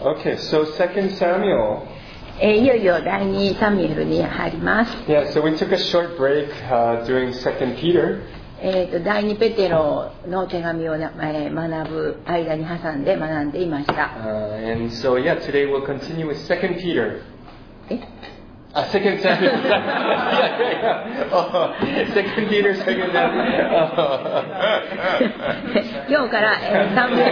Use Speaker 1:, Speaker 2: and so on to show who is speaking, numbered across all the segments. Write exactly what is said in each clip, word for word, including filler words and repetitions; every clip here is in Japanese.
Speaker 1: Okay, so Second Samuel.
Speaker 2: えー、いよいよ第二サミュエルに入ります。
Speaker 1: Yeah, so we took a short break uh, during Second Peter.
Speaker 2: えーと、第二ペテロの手紙をな、えー、学ぶ間に挟んで学んでいました。
Speaker 1: Uh, and so, yeah, today we'll continue with Second Peter.
Speaker 2: え
Speaker 1: Uh, second Samuel. yeah, yeah, yeah. Oh, second Peter, Second Samuel. Oh.
Speaker 2: 今日から、えー、サムエ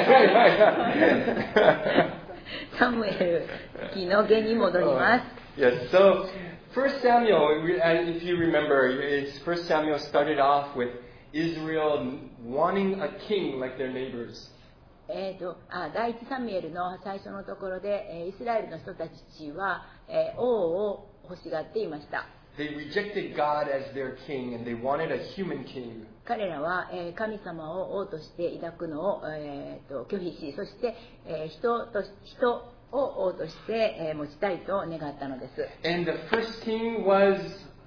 Speaker 2: ルサムエル記の下に戻ります。
Speaker 1: Yes, so First Samuel, if you remember, First Samuel started off with Israel wanting a king like their neighbors.
Speaker 2: えーと、あ第一サミュエルの最初のところで、えー、イスラエルの人たちは、えー、王を欲しがっていました。
Speaker 1: They rejected God as their king and they wanted a human king.
Speaker 2: 彼らは、えー、神様を王として抱くのを、えー、と拒否し、そして、えー、人と人を王として、えー、持ちたいと願ったのです。
Speaker 1: And the first king was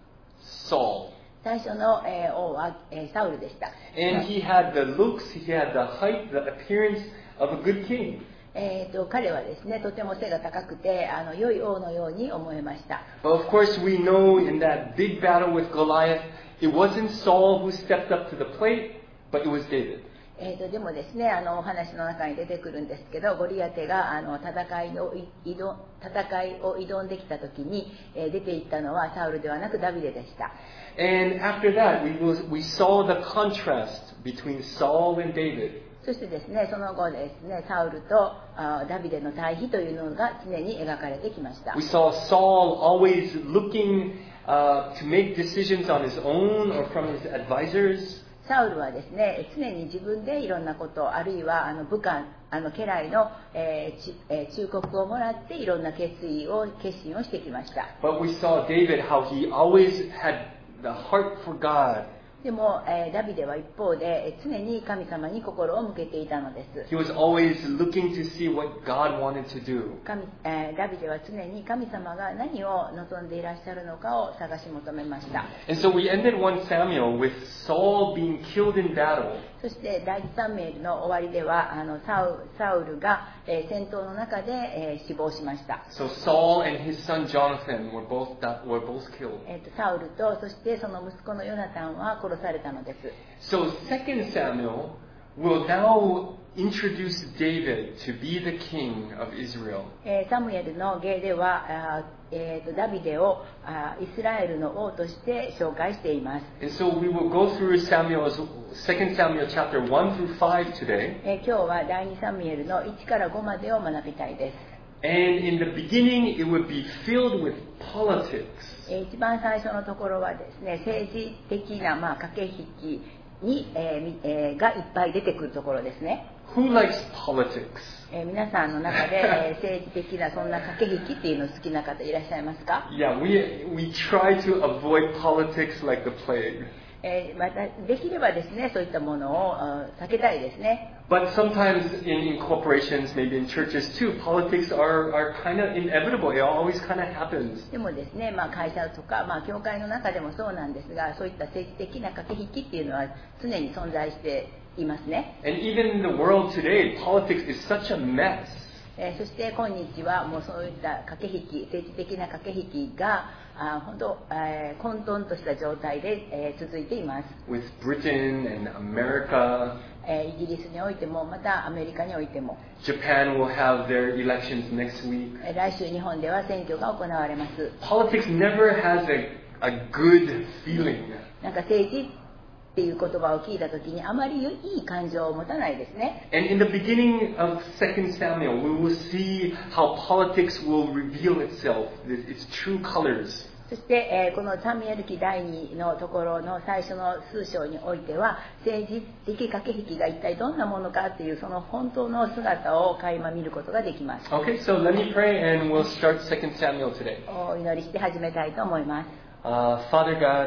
Speaker 1: Saul.
Speaker 2: 最初の、えー、王は、えー、サウルでした。
Speaker 1: And he had the looks, he had the height, the appearance of a good king.
Speaker 2: えー、と彼はですね、とても背が高くてあの良い王のように思えました。
Speaker 1: But of course we know in that big battle with Goliath, it wasn't Saul who stepped up to the plate, but it was David.
Speaker 2: えー、とでもですね、あのお話の中に出てくるんですけど、ゴリアテがあの戦いを挑戦いを挑んできた時に、えー、出ていったのはサウルではなくダビデでした。
Speaker 1: And after that, we, was, we saw the contrast between Saul and David.
Speaker 2: そしてですね、その後ですね、サウルとダビデの対比というのが常に描かれてきました。
Speaker 1: We saw Saul always looking uh, to make decisions on his own or from his advisors.
Speaker 2: サウルはですね、常に自分でいろんなこと、あるいはあの部下、あの家来の、えーちえー、忠告をもらっていろんな決意を決心をしてきました。
Speaker 1: But we saw David how he always had the heart for God.
Speaker 2: でも、えー、ダビデは一方で常に神様に心を向けていたのです。
Speaker 1: He was always looking to see what God wanted to do.
Speaker 2: 神えー、ダビデは常に神様が何を望んでいらっしゃるのかを探し求めました。
Speaker 1: And so we ended First Samuel with Saul being killed in battle.
Speaker 2: そして第一サムエルの終わりではあのサウ、サウルが、えー、戦闘の中で、えー、死亡しました。
Speaker 1: So Saul and his son Jonathan were both, were both killed.
Speaker 2: えーと、サウルとそしてその息子のヨナタンは殺されたのです。
Speaker 1: So Second Samuel will now introduce David to be the king of Israel.
Speaker 2: えー、サムエルの芸ではあ、えー、とダビデをあイスラエルの王として紹介しています。
Speaker 1: And so we will go through Samuel's Second Samuel chapter one through five today.
Speaker 2: えー、今日は第二サムエルのいちからごまでを学びたいです。
Speaker 1: And in the beginning it would be filled with politics.
Speaker 2: えー、一番最初のところはですね、政治的な、まあ、駆け引きに、えーえー、がいっぱい出てくるところですね。
Speaker 1: Who likes politics?
Speaker 2: えー、皆さんの中で、えー、政治的なそんな駆け引きっていうの好きな方いらっしゃいますか？
Speaker 1: Yeah, we, we try to avoid politics like the plague.
Speaker 2: えー、またできればですね、そういったものを避けたいですね。
Speaker 1: But sometimes in, in corporations, maybe in churches too, politics are, are kind of inevitable. It always kind of happens.
Speaker 2: でもですね、まあ、会社とか、まあ、教会の中でもそうなんですが、そういった政治的な駆け引きっていうのは常に存在していますね。
Speaker 1: And even in the world today, politics is such a mess.
Speaker 2: えー、そして今日はもうそういった駆け引き、政治的な駆け引きがあ本当、えー、混沌とした状態で、えー、続いています。
Speaker 1: With Britain and America.
Speaker 2: えー、イギリスにおいてもまたアメリカにおいても
Speaker 1: Japan will have their elections next week.
Speaker 2: えー、来週日本では選挙が行われます。
Speaker 1: Politics never has a, a good feeling.
Speaker 2: なんか政治っていう言葉を聞いたときにあまりいい感情を持たないですね。
Speaker 1: And in the beginning of Second Samuel, we will see how politics will reveal itself, its true colors.
Speaker 2: そして、えー、このサミュエル記第二のところの最初の数章においては政治的駆け引きが一体どんなものかっていうその本当の姿を垣間見ることができます。
Speaker 1: Okay, so let me pray and we'll start Second Samuel today.
Speaker 2: お祈りして始めたいと思います。
Speaker 1: Uh, Father God,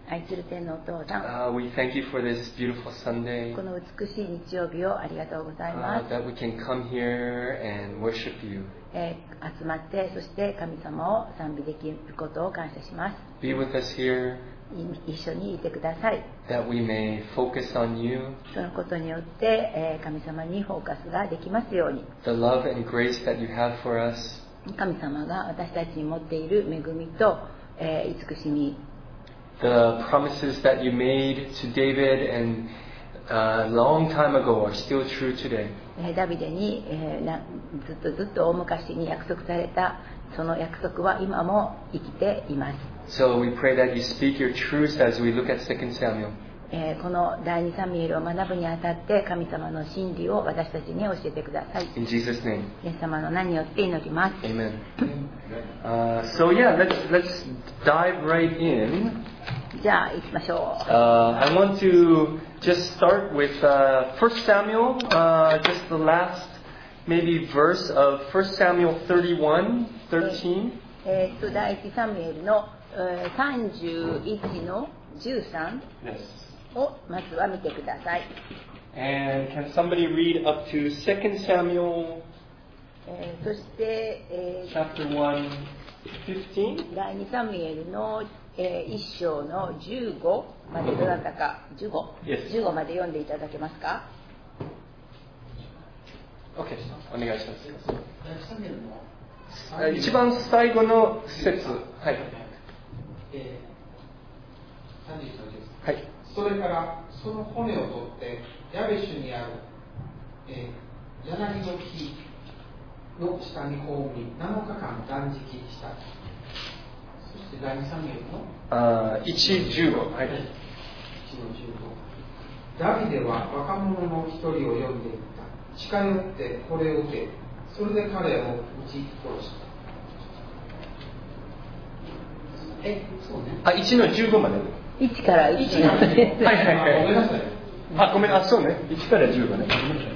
Speaker 2: 愛する天のお父さん、
Speaker 1: Uh, we thank you for this beautiful Sunday.
Speaker 2: この美しい日曜日をありがとうございま
Speaker 1: Uh,
Speaker 2: す。
Speaker 1: that we can come here and worship you.
Speaker 2: えー集まってそして神様を賛美できることを感謝します。
Speaker 1: Be with us here,
Speaker 2: い一緒にいてください。
Speaker 1: that we may focus on you,
Speaker 2: そのことによって、えー神様にフォーカスができますように、
Speaker 1: the love and grace that you have for us,
Speaker 2: 神様が私たちに持っている恵みと、えー慈しみ、
Speaker 1: the promises that you made to David and a long time ago are still true today.
Speaker 2: えーダビデに、えーなずっとずっと大昔に約束されたその約束は今も生きています。
Speaker 1: So we pray that you speak your truths as we look at Second Samuel.
Speaker 2: えーこの第二サミュエルを学ぶにあたって神様の真理を私たちに教えてください。
Speaker 1: In Jesus' name,
Speaker 2: イエス様の名によって祈ります。
Speaker 1: amen. Uh, so yeah, let's let's dive right in.
Speaker 2: じゃあ行きましょ
Speaker 1: Uh, I want to just start with uh, First Samuel, uh, just the last maybe verse of First Samuel thirty-one, thirteen.
Speaker 2: う。えーっと第一サミュエルの、えーさんじゅういちのじゅうさん
Speaker 1: Yes.
Speaker 2: をまずは見てください。
Speaker 1: And can somebody read up to Second Samuel
Speaker 2: えーそして、えー
Speaker 1: chapter one, fifteen?
Speaker 2: 第二サミュエルの、えー、一章のじゅうごまでどなたかじゅうご、
Speaker 1: Yes.
Speaker 2: じゅうごまで読んでいただけますか。
Speaker 1: Okay, お願いします。一番最後の節。はい。
Speaker 3: えー、さんじゅういちのじゅう
Speaker 1: はい。
Speaker 3: それからその骨を取ってヤベシュにある、えー、柳の木の下に葬りなのかかん断食した。そして第二サミュエルの
Speaker 1: あいち、じゅうご。はい。
Speaker 3: いちのじゅうご。ダビデは若者の一人を呼んでいった。近寄ってこれを受け、それで彼を撃ち殺した。え、そうね。
Speaker 1: あ、いちのじゅうごまで。
Speaker 2: いちからいちまで。
Speaker 1: はいはいはい。
Speaker 3: ごめんなさい。
Speaker 1: あ、ごめん、あ、そうね。いちからじゅうごね。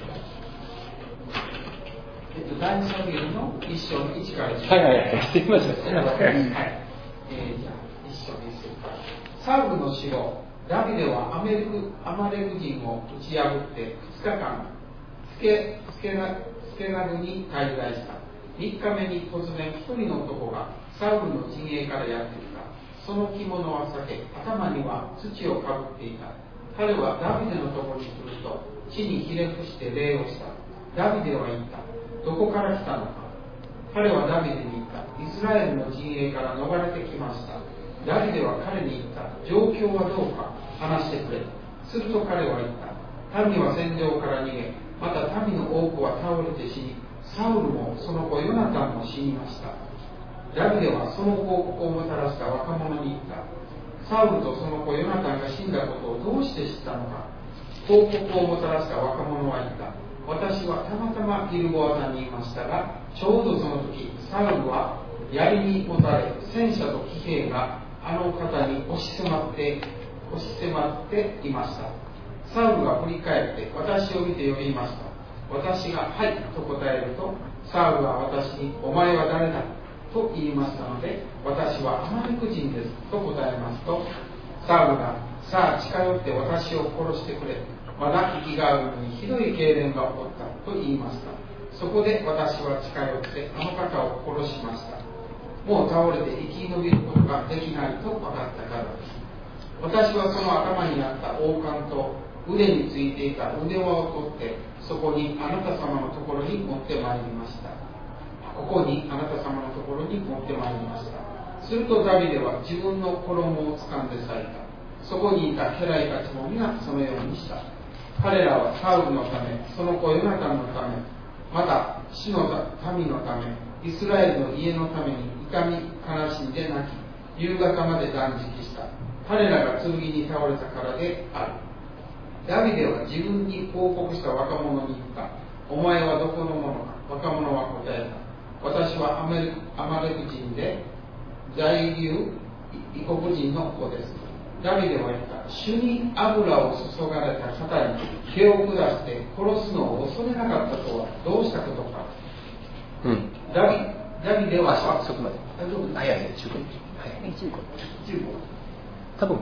Speaker 3: えっと、第二サミュエルの一章のいちからじゅう。
Speaker 1: はいはいはい。すいません。
Speaker 3: はい。えー、じゃあ、一章の一節から。サウルの城、ダビデはアメリクアマレク人を打ち破ってふつかかん、スケスケナスケナルに滞在した。みっかめに突然一人の男がサウルの陣営からやってきた。その着物は裂け、頭には土をかぶっていた。彼はダビデのところに来ると、地にひれ伏して礼をした。ダビデは言った。どこから来たのか。彼はダビデに言った。イスラエルの陣営から逃れてきました。ダビデは彼に言った。状況はどうか話してくれ。すると彼は言った。民は戦場から逃げ、また民の多くは倒れて死に、サウルもその子ヨナタンも死にました。ダビデはその報告をもたらした若者に言った。サウルとその子ヨナタンが死んだことをどうして知ったのか。報告をもたらした若者は言った。私はたまたまギルボア山にいましたが、ちょうどその時、サウルは槍に持たれ、戦車と騎兵があの方に押し迫って押し迫っていました。サウルが振り返って私を見て呼びました。私がはいと答えると、サウルは私にお前は誰だと言いましたので、私はアマレク人ですと答えますと、サウルがさあ近寄って私を殺してくれ、まだ息があるのにひどい痙攣が起こったと言いました。そこで私は近寄ってあの方を殺しました。もう倒れて生き延びることができないと分かったからです。私はその頭にあった王冠と腕についていた腕輪を取って、そこにあなた様のところに持ってまいりました。ここにあなた様のところに持ってまいりました。するとダビデは自分の衣を掴んで裂いた。そこにいた家来たちも皆そのようにした。彼らはサウルのため、その子ヨナタンのため、また死の民のため、イスラエルの家のために痛み悲しんで泣き、夕方まで断食した。彼らが剣に倒れたからである。ダビデは自分に報告した若者に言った。お前はどこの者か。若者は答えた。私はアメリアマレク人で在留異国人の子です。ダビデは言った。主に油を注がれた方に手を下して殺すのを恐れなかったとはどうしたことか。
Speaker 1: うん。
Speaker 3: ダビダビデは
Speaker 1: あ、そこまで。
Speaker 3: 大丈夫ですか。
Speaker 1: はいはい、じゅうご。はい。
Speaker 2: じゅうご。
Speaker 3: じゅうご。
Speaker 1: 多分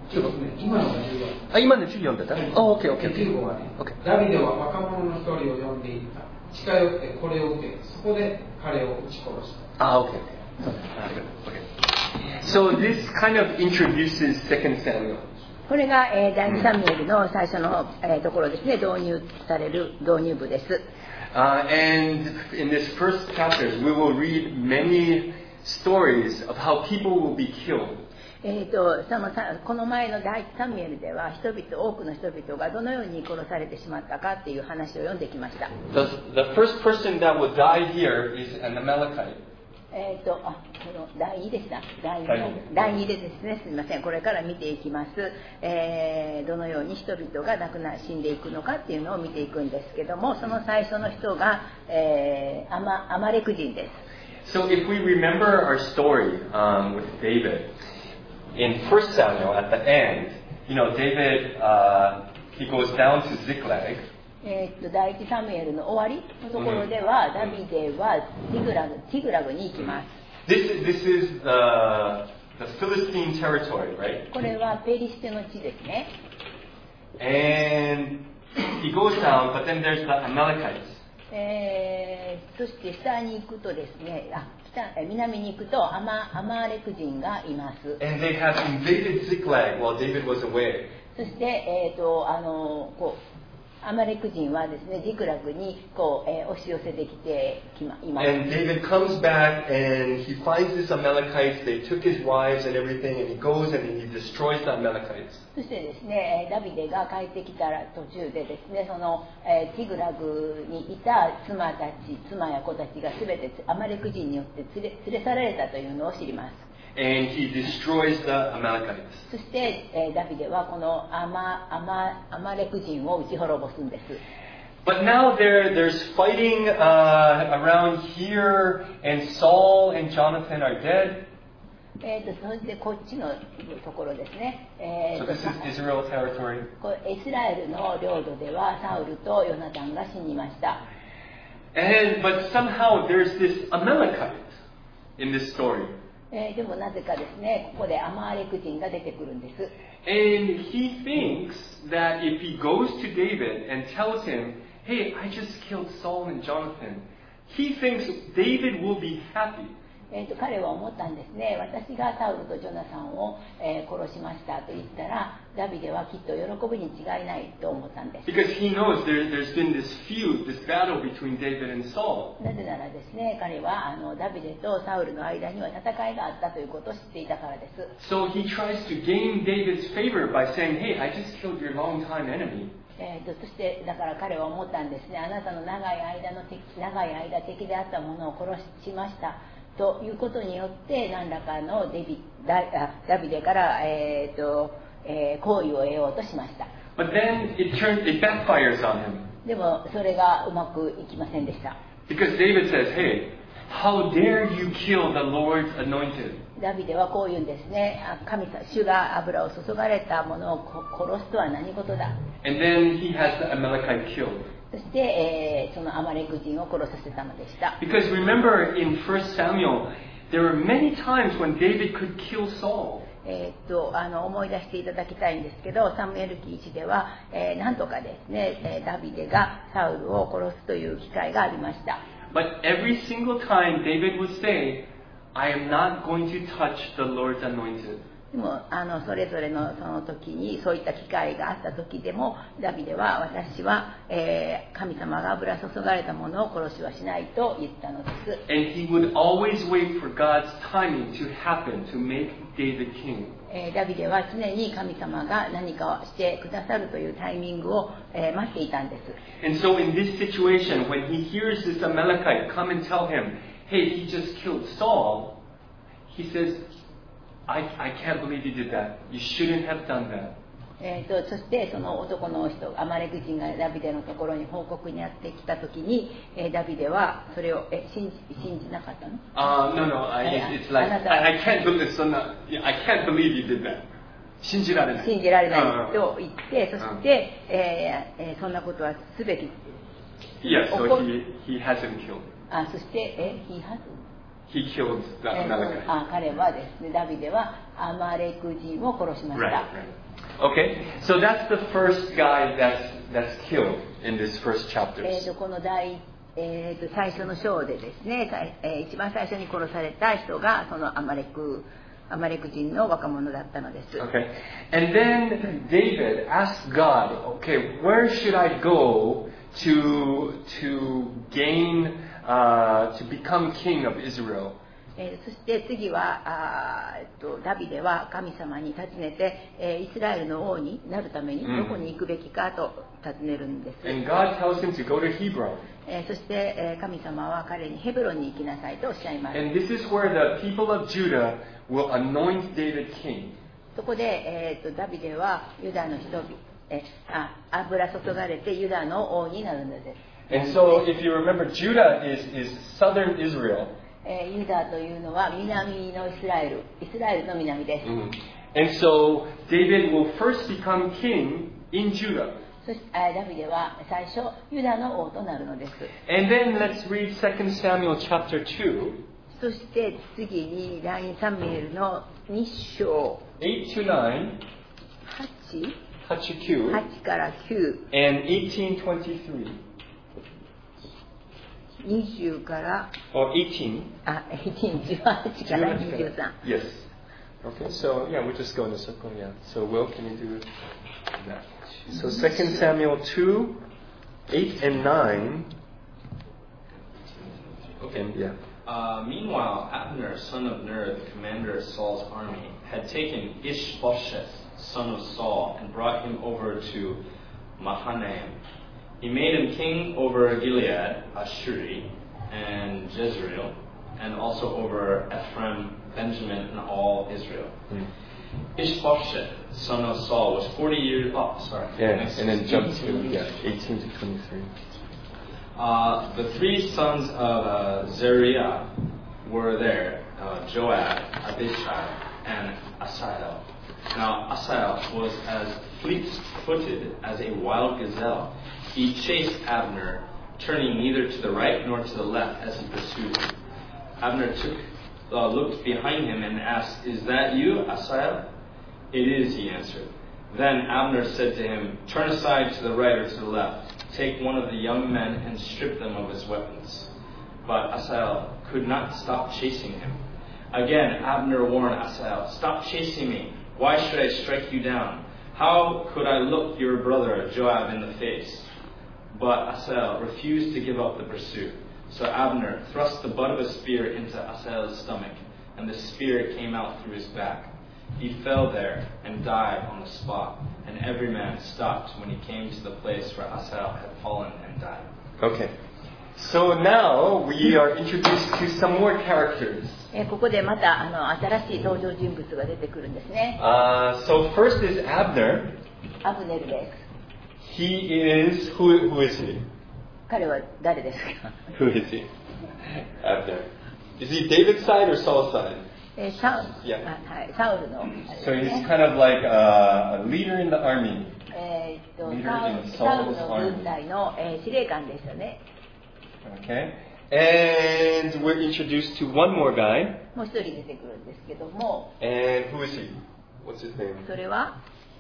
Speaker 3: ちょっとね、今のがじゅうよん。
Speaker 1: あ、今のじゅうよんだった？お、オッケーオッケー。
Speaker 3: じゅうごはね、
Speaker 1: オッケー。
Speaker 3: ダビデは若者の一人を呼んでいった。近寄ってこれを受け、そこで彼を撃ち殺した。
Speaker 1: あ、オッケーオッケー。So this kind of introduces Second Samuel.
Speaker 2: これが、えー、第二サミュエルの最初の、えー、ところですね、導入される導入部です。
Speaker 1: Uh, and in this first chapter, we will read many stories of how people will be killed.
Speaker 2: えー、とそのこの前の第一サミュエルでは人々多くの人々がどのように殺されてしまったかっていう話を読んできました。
Speaker 1: The, the first person that will die here is an Amalekite.
Speaker 2: えー、とあこの第二でした第二第二でですね、すみません、これから見ていきます、えー、どのように人々が亡くな死んでいくのかっていうのを見ていくんですけども、その最初の人が、えー、アマ、アマレク人です。
Speaker 1: So if we remember our story um, with David in First Samuel at the end, you know, David uh, he goes down to Ziklag.
Speaker 2: えー、と第一サミュエルの終わりのところでは、ダビデはティグラグ、ティグラグに行きます。
Speaker 1: This, this is the, the Philistine territory, right?
Speaker 2: これはペリシテの地ですね。
Speaker 1: And he goes down, but then there's the Amalekites.
Speaker 2: えー、そして下に行くとですね、あ北南に行くとアマ、アマレク人がいます。
Speaker 1: And they have invaded Ziklag while David was away.
Speaker 2: そして、えー、とあのこうアマレク人はですね、ジクラグにこう、えー、押し寄せてきてきまいます。
Speaker 1: And David comes back and he finds these Amalekites. They took his wives and everything, and he goes and he destroys the Amalekites.
Speaker 2: そしてですね、ダビデが帰ってきた途中でですね、その、えー、ティグラグにいた妻たち、妻や子たちがすべてアマレク人によって連れ、連れ去られたというのを知ります。
Speaker 1: And he destroys the Amalekites.
Speaker 2: そして、えー、ダビデはこのアマ、アマ、アマレク人を撃ち滅ぼすんです。
Speaker 1: But now there, there's fighting uh, around here, and Saul and Jonathan are dead.
Speaker 2: えー、とそれでこっちのところですね。えー、
Speaker 1: So this is Israel territory.
Speaker 2: こイスラエルの領土ではサウルとヨナタンが死にました。
Speaker 1: And but somehow there's this Amalekite in this story.
Speaker 2: えー、でもなぜかですね、ここでアマーレク人が出てくるんです。
Speaker 1: And he thinks that if he goes to David and tells him, "Hey, I just killed Saul and Jonathan," he thinks David will be happy.
Speaker 2: えー、と彼は思ったんですね。私がサウルとジョナサンを、えー、殺しましたと言ったら、ダビデはきっと喜ぶに違いないと思ったんです。
Speaker 1: Because he knows there, there's been this feud, this battle between David and Saul.
Speaker 2: なぜならですね、彼はあのダビデとサウルの間には戦いがあったということを知っていたからです。
Speaker 1: So he tries to gain David's favor by saying, "Hey, I just killed your longtime enemy."
Speaker 2: えー、とそしてだから彼は思ったんですね。あなたの長い間の敵、長い間敵であったものを殺しましたということによって何らかのデビ ダ, ダビデから、えーとえー、好意を得ようとしました。
Speaker 1: But then it turns, it backfires on him.
Speaker 2: でもそれがうまくいきませんでした。
Speaker 1: Because David says, "Hey, how dare you kill the Lord's anointed?"
Speaker 2: ダビデはこう言うんですね。神様、主が油を注がれたものを殺すとは何事だ。
Speaker 1: And then he has the Amalekite killed.
Speaker 2: そして、えー、そのアマレク人を殺させたのでした。
Speaker 1: Because remember in First Samuel, there were many times when David could kill Saul.
Speaker 2: えー、っとあの思い出していただきたいんですけど、サムエル記いちでは、えー、なんとかですね、ダビデがサウルを殺すという機会がありました。
Speaker 1: But every single time David would say, "I am not going to touch the Lord's anointed."
Speaker 2: でもあのそれぞれのその時にそういった機会があった時でもダビデは私は、えー、神様が油注がれたものを殺しはしないと言ったのです。
Speaker 1: And he would always wait for God's timing to happen to make David king.
Speaker 2: えー、ダビデは常に神様が何かをしてくださるというタイミングを、えー、待っていたんです。
Speaker 1: And so in this situation, when he hears this Amalekite come and tell him, "Hey, he just killed Saul," he says,I, I can't believe you did that. You shouldn't have done that.
Speaker 2: えー、とそしてその男の人アマレク人がダビデのところに報告にやってきたときに、えー、ダビデはそれをえ信じ信じなかったの？
Speaker 1: Uh, no, no. I, it's like I, I can't believe so not, I can't believe you did that. 信じられない。
Speaker 2: 信じられないと言って、そして、えーえー、そんなことはすべき。
Speaker 1: Yes, so he he hasn't killed.
Speaker 2: あ、そしてえ he hasn't
Speaker 1: he killed the
Speaker 2: えー
Speaker 1: Amalekite.
Speaker 2: あ彼はですね、ダビデはアマレク人を殺しました。
Speaker 1: Right, right. Okay, so that's the first guy that's that's killed in this first
Speaker 2: えー
Speaker 1: chapter.
Speaker 2: とこの第、えーと最初の章でですね、最えー一番最初に殺された人がそのアマレクアマレク人の若者だったのです。
Speaker 1: Okay, and then David asked God, okay, where should I go to to gain uh, to become king of Israel?
Speaker 2: えーそして次はあー、えっと、ダビデは神様に尋ねて、えーイスラエルの王になるためにどこに行くべきかと尋ねるんです。
Speaker 1: And God tells him to go to Hebron.
Speaker 2: えーそして、えー神様は彼にヘブロンに行きなさいとおっしゃいます。
Speaker 1: And this is where the people of Judah will anoint David king.
Speaker 2: そこで、えーとダビデはユダの人々、えあ油注がれてユダの王になるのです。
Speaker 1: And so if you remember, Judah is, is southern Israel.
Speaker 2: えーユダというのは南のイスラエル、イスラエルの南です。
Speaker 1: Mm. And so David will first become king in Judah.
Speaker 2: そしてえーダビデは最初ユダの王となるのです。
Speaker 1: And then let's read Second Samuel chapter two,
Speaker 2: そして次に第二サムエルのに章
Speaker 1: eight to nine,
Speaker 2: はち、
Speaker 1: eight
Speaker 2: はちからきゅう、
Speaker 1: and eighteen twenty-three,
Speaker 2: にじゅうから
Speaker 1: or eighteen.
Speaker 2: あ、じゅうはちからにじゅうさん。
Speaker 1: Yes. Okay, so yeah, we'll just go in a circle, yeah. So Will, can you do that? So Second Samuel two, eight and nine.
Speaker 4: Okay.
Speaker 1: And yeah.
Speaker 4: Uh, meanwhile, Abner, son of Ner, the commander of Saul's army, had taken Ishbosheth, son of Saul, and brought him over to Mahanaim. He made him king over Gilead, Ashuri, and Jezreel, and also over Ephraim, Benjamin, and all Israel.
Speaker 1: Mm.
Speaker 4: Ishbosheth, son of Saul, was forty years. Oh, sorry.
Speaker 1: Yeah,
Speaker 4: Next.
Speaker 1: and then jump to yeah, eighteen to twenty-three.
Speaker 4: Uh, the three sons of uh, Zeruiah were there: uh, Joab, Abishai, and Asahel. Now Asahel was as fleet-footed as a wild gazelle. He chased Abner, turning neither to the right nor to the left as he pursued him. Abner took, uh, looked behind him and asked, "Is that you, Asahel?" "It is," he answered. Then Abner said to him, "Turn aside to the right or to the left. Take one of the young men and strip them of his weapons." But Asahel could not stop chasing him. Again, Abner warned Asahel, "Stop chasing me. Why should I strike you down? How could I look your brother Joab in the face?" But Asahel refused to give up the pursuit. So Abner thrust the butt of a spear into Asahel's stomach, and the spear came out through his back. He fell there and died on the spot, and every man stopped when he came to the place where Asahel had fallen and died.
Speaker 1: Okay. So now we are introduced to some more characters.
Speaker 2: えーここでまたあの新しい登場人物が出てくるんですね。
Speaker 1: Uh, so first is Abner.
Speaker 2: アブネルです。
Speaker 1: He is who? Who is he?
Speaker 2: 彼は誰ですか？
Speaker 1: Who is he? Abner. Is he David's side or Saul's side?
Speaker 2: えーサウル、
Speaker 1: Yeah.
Speaker 2: あはい、サウルのあれです
Speaker 1: So
Speaker 2: ね
Speaker 1: he's kind of like a, a leader in the army.
Speaker 2: えーっと
Speaker 1: leader
Speaker 2: サウ
Speaker 1: in
Speaker 2: ルサウル
Speaker 1: Saul's
Speaker 2: の軍隊の、えー司令官でしたね。
Speaker 1: Okay. And we're introduced to one more guy.
Speaker 2: もう一人出てくるんですけども、
Speaker 1: And who is he? What's his name?
Speaker 2: それは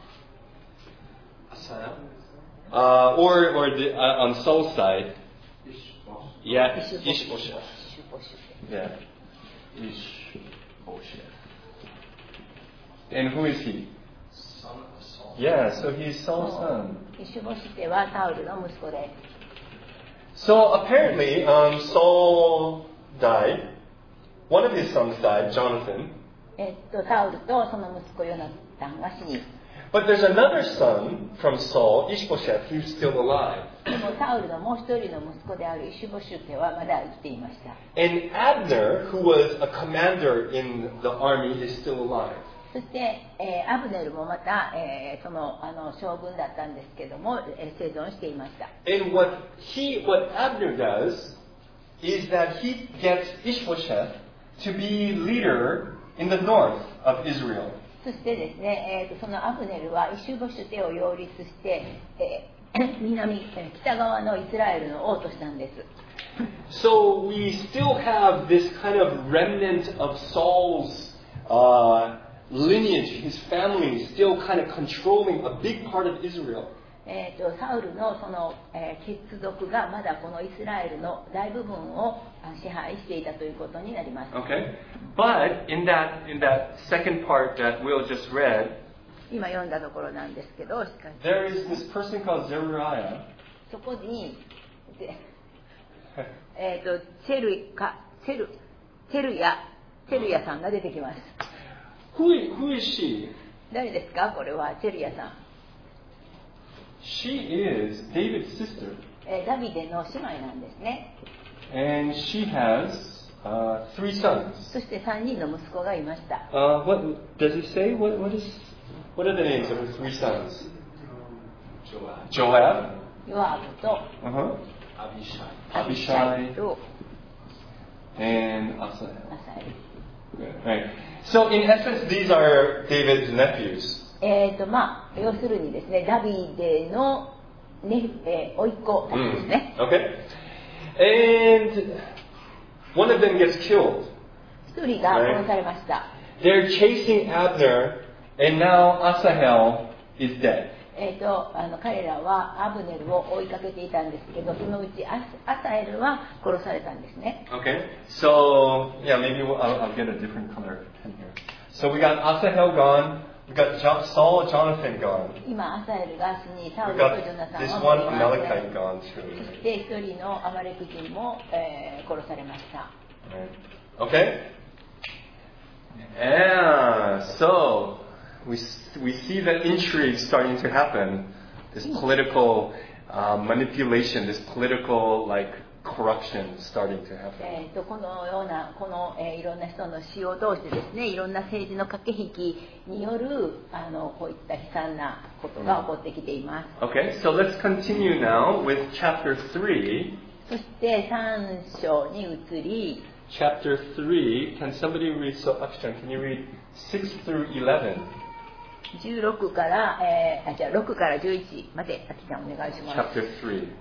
Speaker 4: Asahel?
Speaker 1: Uh, or or the, uh, on Saul's side.
Speaker 4: Ishbosheth.
Speaker 1: Yeah,
Speaker 2: イシュボシュ
Speaker 1: Ishbosheth.
Speaker 2: シュボシュ
Speaker 1: Yeah. Ishbosheth. And who is he?
Speaker 4: Son of Saul.
Speaker 1: Yeah, so he's Saul's son.
Speaker 2: イシュボシュテはサウルの息子で、
Speaker 1: So apparently, um, Saul died. One of his sons died, Jonathan.
Speaker 2: えっとサウルとその息子ヨナタンが死に、
Speaker 1: But there's another son from Saul, Ishbosheth, who's still alive.
Speaker 2: でもサウルのもう一人の息子であるイシュボシュテはまだ生きていました。
Speaker 1: And Abner, who was a commander in the army, is still alive.
Speaker 2: そして、えーアブネルもまた、えーそのあの将軍だったんですけども、えー生存していました。
Speaker 1: And what he, what Abner does, is that he gets Ishbosheth to be leader in the north of Israel.
Speaker 2: そしてですね、えーとそのアブネルはイシュボシュテを擁立して、えー南、えー北側のイスラエルの王としたんです。
Speaker 1: So we still have this kind of remnant of Saul's uh, lineage, his family, still kind of controlling a big part of Israel.
Speaker 2: えー、とサウルのその、えー、血族がまだこのイスラエルの大部分を支配していたということになります。
Speaker 1: Okay, but in that in that second part that Will just read,
Speaker 2: 今読んだところなんですけど、しかし
Speaker 1: there is this person called Zeruiah.
Speaker 2: そこにで、えー、とチェルかチェルチェルヤチェルヤさんが出てきます。
Speaker 1: Who is, who is she?
Speaker 2: 誰ですか？これはチェルヤさん。
Speaker 1: She is David's sister.
Speaker 2: えー、ダビデの姉妹なんですね。
Speaker 1: And she has uh, three sons.
Speaker 2: そしてさんにんの息子がいました。
Speaker 1: Uh, what does it say? What, what is? What are the names of her three sons?
Speaker 4: Joab,
Speaker 1: Joab.
Speaker 2: ヨアブと
Speaker 1: Uh-huh.
Speaker 4: Abishai,
Speaker 2: アビシャイと
Speaker 1: And Asahel.
Speaker 2: アサエル。
Speaker 1: Right. So in essence, these are David's nephews.
Speaker 2: えーとまあ、要するにですね、ダビデの、ねえー、甥っ子たちですね。
Speaker 1: Mm. Okay. And one of them gets killed.
Speaker 2: 一人が殺されました。
Speaker 1: They're chasing Abner, and now Asahel is dead.
Speaker 2: えーとあの彼らはアブネルを追いかけていたんですけど、そのうちアサエルは殺されたんですね。
Speaker 1: Okay. So yeah, maybe we'll, I'll, I'll get a different color pen here. So we got Asahel gone. We got John, Saul, Jonathan gone.
Speaker 2: 今アサエルが死に、サウ
Speaker 1: We
Speaker 2: ルと
Speaker 1: got
Speaker 2: ジョナサン
Speaker 1: this
Speaker 2: は
Speaker 1: one
Speaker 2: 死にました
Speaker 1: Amalekite gone
Speaker 2: そ
Speaker 1: too.
Speaker 2: して一人のアマレク人も、えー、殺されました。
Speaker 1: Right. Okay. Yeah. So we we see the intrigue starting to happen. This political uh, manipulation, this political like corruption starting to happen.
Speaker 2: えー、とこのようなこの、えー、いろんな人の死を通してですね、いろんな政治の駆け引きによるあのこういった悲惨なことが起こってきています。
Speaker 1: Okay, so let's continue now with chapter three.
Speaker 2: そしてさん章に移り、
Speaker 1: Chapter three. Can somebody read? So, Akshan, can you read six through eleven?
Speaker 2: じゅうろくから、えー、あじゃあろくからじゅういちまで、あきちゃんお願いします。
Speaker 1: Chapter three.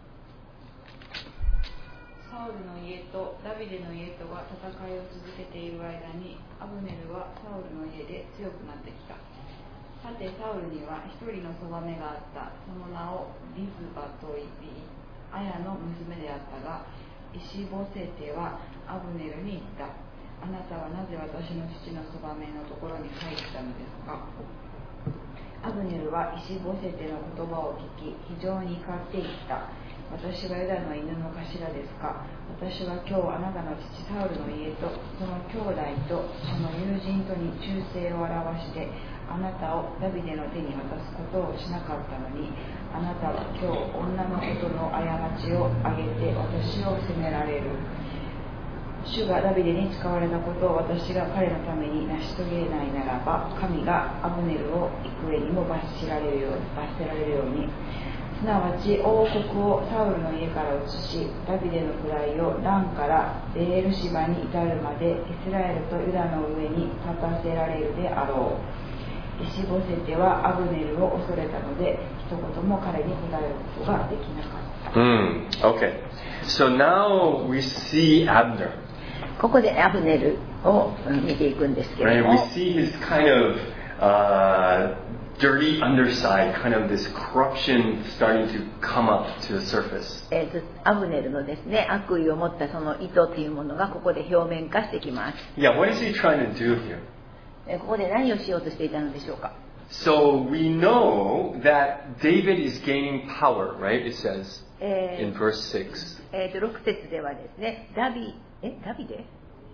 Speaker 5: サウルの家とダビデの家とが戦いを続けている間に、アブネルはサウルの家で強くなってきた。さてサウルには一人のそばめがあった。その名をリズバといい、アヤの娘であったが、イシボセテはアブネルに言った。あなたはなぜ私の父のそばめのところに帰ったのですか。アブネルはイシボセテの言葉を聞き、非常に怒っていった。私はユダの犬の頭ですか。私は今日あなたの父サウルの家とその兄弟とその友人とに忠誠を表してあなたをダビデの手に渡すことをしなかったのに、あなたは今日女のことの過ちを挙げて私を責められる。主がダビデに使われたことを私が彼のために成し遂げないならば、神がアブネルを幾重にも罰せられるように、罰せられるように、すなわち王国をサウルの家から移し、ダビデの位をダンからベエルシバに至るまでイスラエルとユダの上に立たせられるであろう。イシボセテはアブネルを恐れたので、一言も彼に答えることができなかった。
Speaker 1: Mm, okay. So now we see Abner.
Speaker 2: ここでアブネルを見ていくんですけれども、
Speaker 1: Right? We see his kind of uh, dirty underside, kind of this corruption starting to come up to the surface.
Speaker 2: えーと、アブネルのですね、悪意を持ったその意図というものがここで表面化してきます。
Speaker 1: Yeah, what is he trying to do here?
Speaker 2: えーここで何をしようとしていたのでしょうか。
Speaker 1: So we know that David is gaining power, right? It says
Speaker 2: え
Speaker 1: in
Speaker 2: ー
Speaker 1: verse six.
Speaker 2: えーとろく節ではですね、ダビえダビデ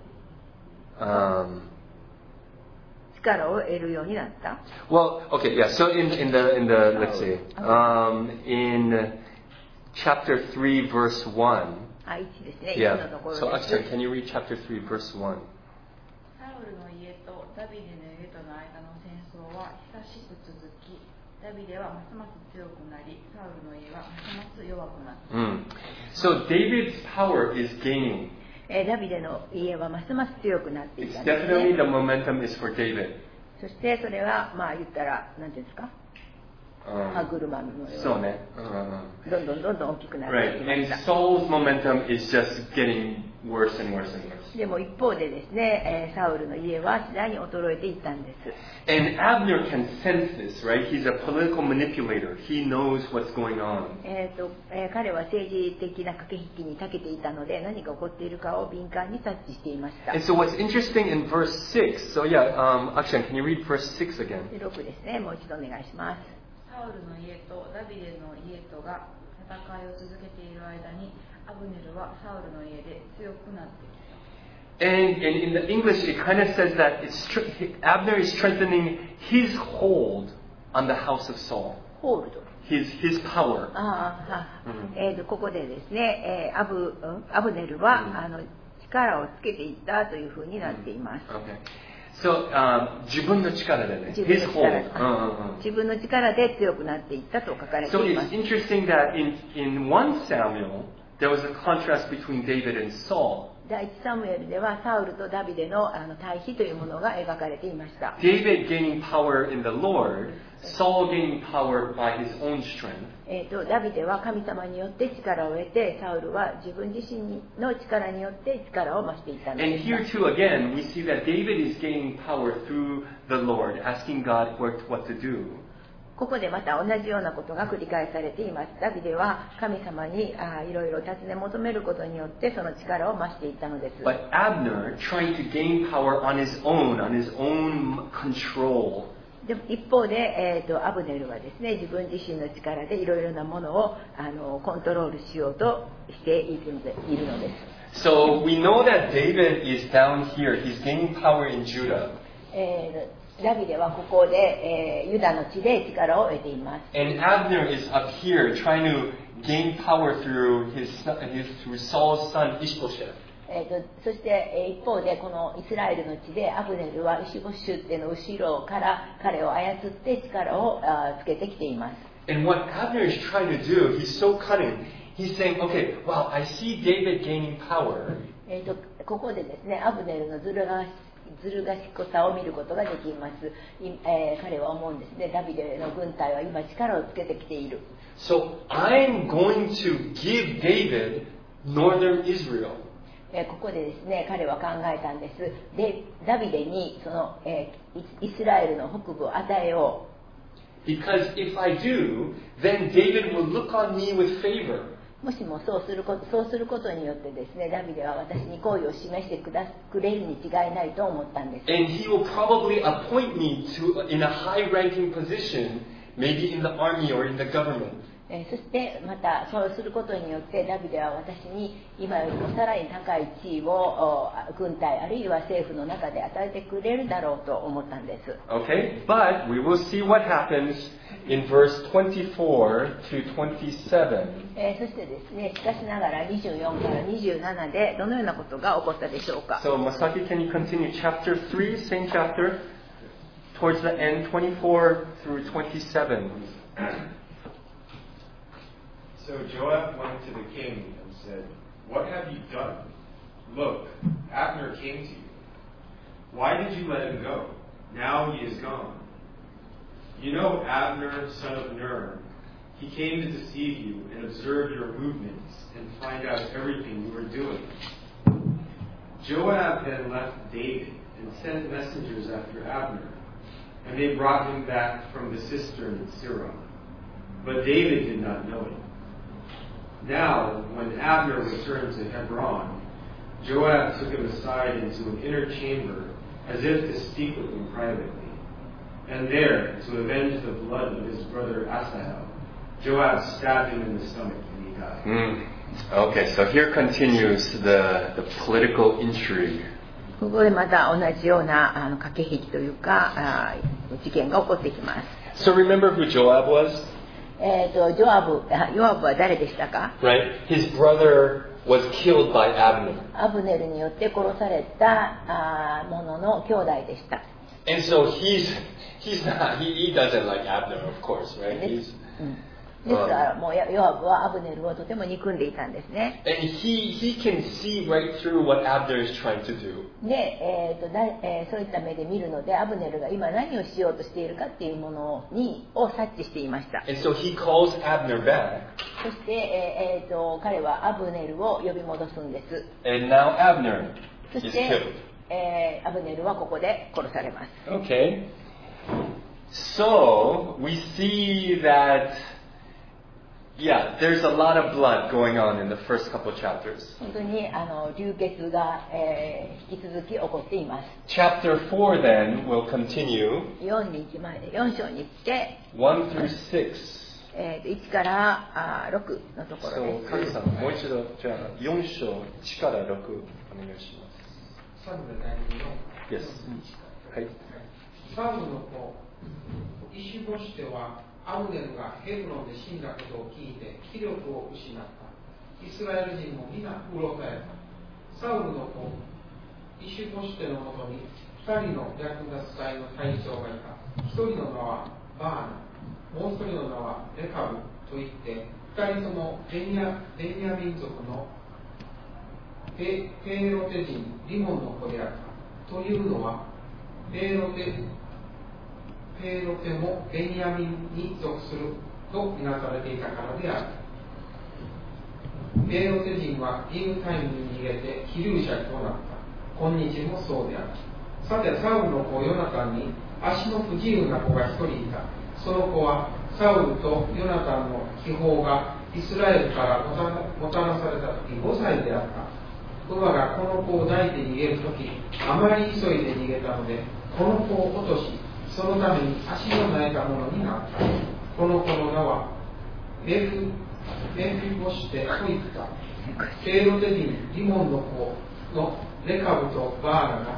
Speaker 1: Um,
Speaker 2: 力を得るようになった。
Speaker 1: well, okay, yeah. So in in the in the let's see, um, in chapter three, verse one.
Speaker 2: あ、いちですね。いちの
Speaker 1: Yeah.
Speaker 2: ところ
Speaker 1: So
Speaker 2: です。
Speaker 1: actually, can you read chapter three, verse one?
Speaker 5: サウルの家とダビデの家との間の戦争は久しく続き、ダビデはますます強くなり、サウルの家はますます弱くなった。
Speaker 1: Mm. So David's power is gaining.
Speaker 2: えーダビデの家はますます強くなってい
Speaker 1: It's
Speaker 2: たんです
Speaker 1: definitely
Speaker 2: ね。
Speaker 1: the momentum is for David.
Speaker 2: そしてそれはまあ言ったら何ていうんですか。 歯車のように
Speaker 1: そうね。うん。
Speaker 2: どんどんどんどん大きくなっていき
Speaker 1: Right.
Speaker 2: ま
Speaker 1: And
Speaker 2: した。
Speaker 1: Saul's momentum is just getting worse and worse and worse.
Speaker 2: でも一方でですね、えーサウルの家は次第に衰えていったんです。
Speaker 1: And Abner can sense this, right? He's a political manipulator. He knows what's going on.
Speaker 2: えーとえー彼は政治的な駆け引きに長けていたので、何が起こっているかを敏感に察知していました。
Speaker 1: And so what's interesting in verse six, so yeah, um, Akshan, can you read verse six again?
Speaker 2: でろくですね、もう一度お願いします。
Speaker 5: サウルの家とダビデの家とが戦いを続けている間に、アブネルはサウルの家で強くなってきた。
Speaker 1: And, and in the English, it kind of says that it's tr- Abner is strengthening his hold on the house of Saul,
Speaker 2: ホールド。
Speaker 1: his his power.
Speaker 2: ああ、
Speaker 1: うん
Speaker 2: えーとここでですね、えーアブうんアブネルは、
Speaker 1: うん
Speaker 2: あの力をつけていったというふうになっています。
Speaker 1: Okay. So, um, 自分の力でね、
Speaker 2: 自分
Speaker 1: his
Speaker 2: の
Speaker 1: hold.
Speaker 2: 力、
Speaker 1: うんうんうん。
Speaker 2: 自分の力で強くなっていったと書かれて
Speaker 1: So
Speaker 2: いま
Speaker 1: it's
Speaker 2: す。
Speaker 1: interesting that in, in First Samuel, there was a contrast between David and Saul.
Speaker 2: 第一サムエルではサウルとダビデのあの対比というものが描かれていました。
Speaker 1: David gaining power in the Lord, Saul gaining power by his own strength.
Speaker 2: えー、とダビデは神様によって力を得て、サウルは自分自身の力によって力を増していったの
Speaker 1: And
Speaker 2: でした。
Speaker 1: here too, again, we see that David is gaining power through the Lord, asking God what, what to do.
Speaker 2: ここでまた同じようなことが繰り返されています。ダビデは神様にあいろいろ尋ね求めることによってその力を増していったのです。
Speaker 1: But Abner, trying to gain power on his own, on his own control,
Speaker 2: でも一方で、えー、とアブネルはですね、自分自身の力でいろいろなものをあのコントロールしようとしているのでいるのです。
Speaker 1: so we know that David is down here. He's gaining power in Judah.
Speaker 2: えーダビデはここで、えーユダの地で力を得ています。
Speaker 1: And Abner is up here trying to gain power through his, son- his through Saul's son Ishbosheth.
Speaker 2: えー、とそして、えー一方でこのイスラエルの地でアブネルはイシボシュっての後ろから彼を操って力をあつけてきています。
Speaker 1: And what Abner is trying to do, he's so cunning. He's saying, okay, well, I see David gaining power.
Speaker 2: えー、とここでですね、アブネルのずるがずる賢さを見ることができます。いえー彼は思うんですね。ダビデの軍隊は今力をつけてきている。
Speaker 1: So I'm going to give David northern Israel.
Speaker 2: えーここでですね、彼は考えたんです。で、ダビデにその、えーイスラエルの北部を与えよう。
Speaker 1: Because if I do, then David will look on me with favor.
Speaker 2: もしもそうすること、そうすることによってですね、ダビデは私に好意を示してくだくれるに違いないと思ったんです。
Speaker 1: And he will probably appoint me to in a high-ranking position, maybe in the army or in the government.
Speaker 2: えーそしてまたそうすることによってダビデは私に今よりもさらに高い地位をお軍隊あるいは政府の中で与えてくれるだろうと思ったんです。
Speaker 1: Okay, but we will see what happens in verse twenty-four to twenty-seven.
Speaker 2: えーそしてですね、しかしながらにじゅうよんからにじゅうななでどのようなことが起こったでしょうか。
Speaker 1: So Masaki, can you continue chapter three, same chapter, towards the end, twenty-four through twenty-seven.
Speaker 6: So Joab went to the king and said, "What have you done? Look, Abner came to you. Why did you let him go? Now he is gone. You know Abner, son of Ner. He came to deceive you and observe your movements and find out everything you are doing." Joab then left David and sent messengers after Abner, and they brought him back from the cistern in Sirah. But David did not know it. Now, when Abner returned to Hebron, Joab took him aside into an inner chamber as if to speak with him privately. And there, to avenge the blood of his brother Asahel, Joab stabbed him in the stomach and he died.
Speaker 1: Mm. Okay, so here continues the, the political intrigue.
Speaker 2: ここでまた同じようなあの駆け引きというかあ事件が起こってきます。
Speaker 1: So remember who Joab was?
Speaker 2: えっ、とジョアブ、あヨアブは誰でしたか？
Speaker 1: Right? His brother was killed by Abner.
Speaker 2: アブネルによって殺されたあ者の兄弟でした。
Speaker 1: And so he's he's not he, he doesn't like Abner, of course, right? He's
Speaker 2: うんですからもうヨアブはアブネルをとても憎んでいたんですね。
Speaker 1: And he, he can see right through what Abner is trying to do.
Speaker 2: で、えーとだえー、そういった目で見るのでアブネルが今何をしようとしているかっていうものにを察知していました。
Speaker 1: And so he calls Abner back.
Speaker 2: そして、えーえー、と彼はアブネルを呼び戻すんです。
Speaker 1: And now Abner
Speaker 2: そ
Speaker 1: is
Speaker 2: して、
Speaker 1: killed.
Speaker 2: えー、アブネルはここで殺されます。
Speaker 1: Okay. So we see that, yeah, there's a lot of blood going on in the first couple of chapters.
Speaker 2: 本当にあの流血が、えー、引き続き起こっています。
Speaker 1: Chapter four then will continue
Speaker 2: よんに行きまでよん章に行って、
Speaker 1: one through six.
Speaker 2: えー、といちからあろくのところ
Speaker 1: So,
Speaker 2: です。
Speaker 1: カズさん、もう一度、じゃあ、よん章いちからろくお願いします。
Speaker 3: サムの第二の
Speaker 1: Yes. はい。
Speaker 3: サムの子イシュボシテはアブネルがヘブロンで死んだことを聞いて気力を失った。イスラエル人も皆うろたえた。サウルの子イシュボシテのもとにふたりの略奪隊の隊長がいた。ひとりの名はバーナ、もう一人の名はレカブといってふたりともベニヤ、ベニヤ民族のペペーロテ人リモンの子であった。というのはペーロテペーロテもベニヤミンに属するとみなされていたからである。ペーロテ人はギムタイムに逃げて気流者となった。今日もそうである。さてサウルの子ヨナタンに足の不自由な子が一人いた。その子はサウルとヨナタンの気泡がイスラエルからもたもたらされた時ごさいであった。馬がこの子を抱いて逃げるとき、あまり急いで逃げたので、この子を落とし、そのために足の生えたものになった。この子の名はメフメフィボシテといった。ペーロテ人リモンの子のレカブとバーナが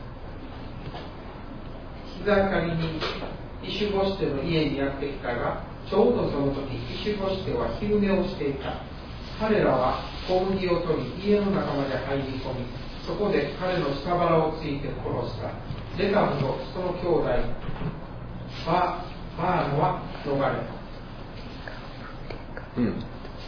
Speaker 3: 膝刈りにイシュボシテの家にやってきたが、ちょうどその時イシュボシテは昼寝をしていた。彼らは小麦を取り家の中まで入り込み、そこで彼の下腹をついて殺した。レカブとその兄弟ババーナは逃れた。
Speaker 1: Hmm.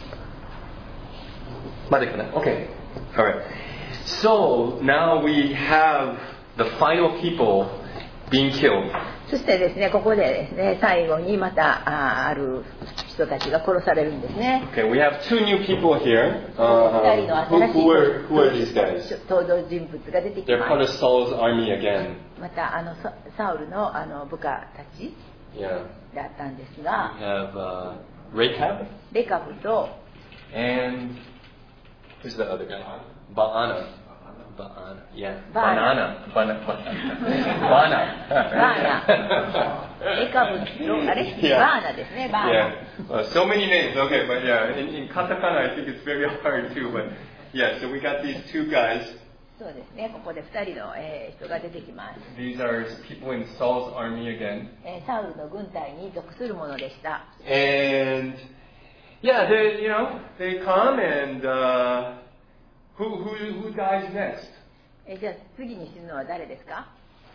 Speaker 1: までかな? Okay. Alright. So now we have the final people being killed.
Speaker 2: そしてですね、ここでですね、最後にまた あ, ある人たちが殺されるんですね。
Speaker 1: Okay, we have two new people here. Uh, who, who, are, who are these guys?
Speaker 2: 登場人物が出てき
Speaker 1: They're
Speaker 2: ま
Speaker 1: part of
Speaker 2: す。
Speaker 1: Saul's army again.
Speaker 2: またあのササウルのあの部下たち
Speaker 1: Yeah.
Speaker 2: だったんです
Speaker 1: We
Speaker 2: が、
Speaker 1: have uh, Rechab
Speaker 2: レカブと
Speaker 1: and who's the other guy? Baana. Baana. Yeah.
Speaker 2: Baana.
Speaker 1: Banana. Bana.
Speaker 2: バーナ、レカブとあれ、
Speaker 1: Yeah.
Speaker 2: バーナですね、バーナ。
Speaker 1: Yeah. Uh, so many names. Okay, but yeah, in, in katakana I think it's very hard too. But yeah, so we got these two guys.
Speaker 2: そうですね、ここでふたりの、えー人が出てきます。
Speaker 1: These are people in Saul's army again.
Speaker 2: えーサウルの軍隊に属するものでした。
Speaker 1: And yeah, they, you know, they come and uh, who who who dies next?
Speaker 2: えーじゃあ次に死ぬのは誰ですか？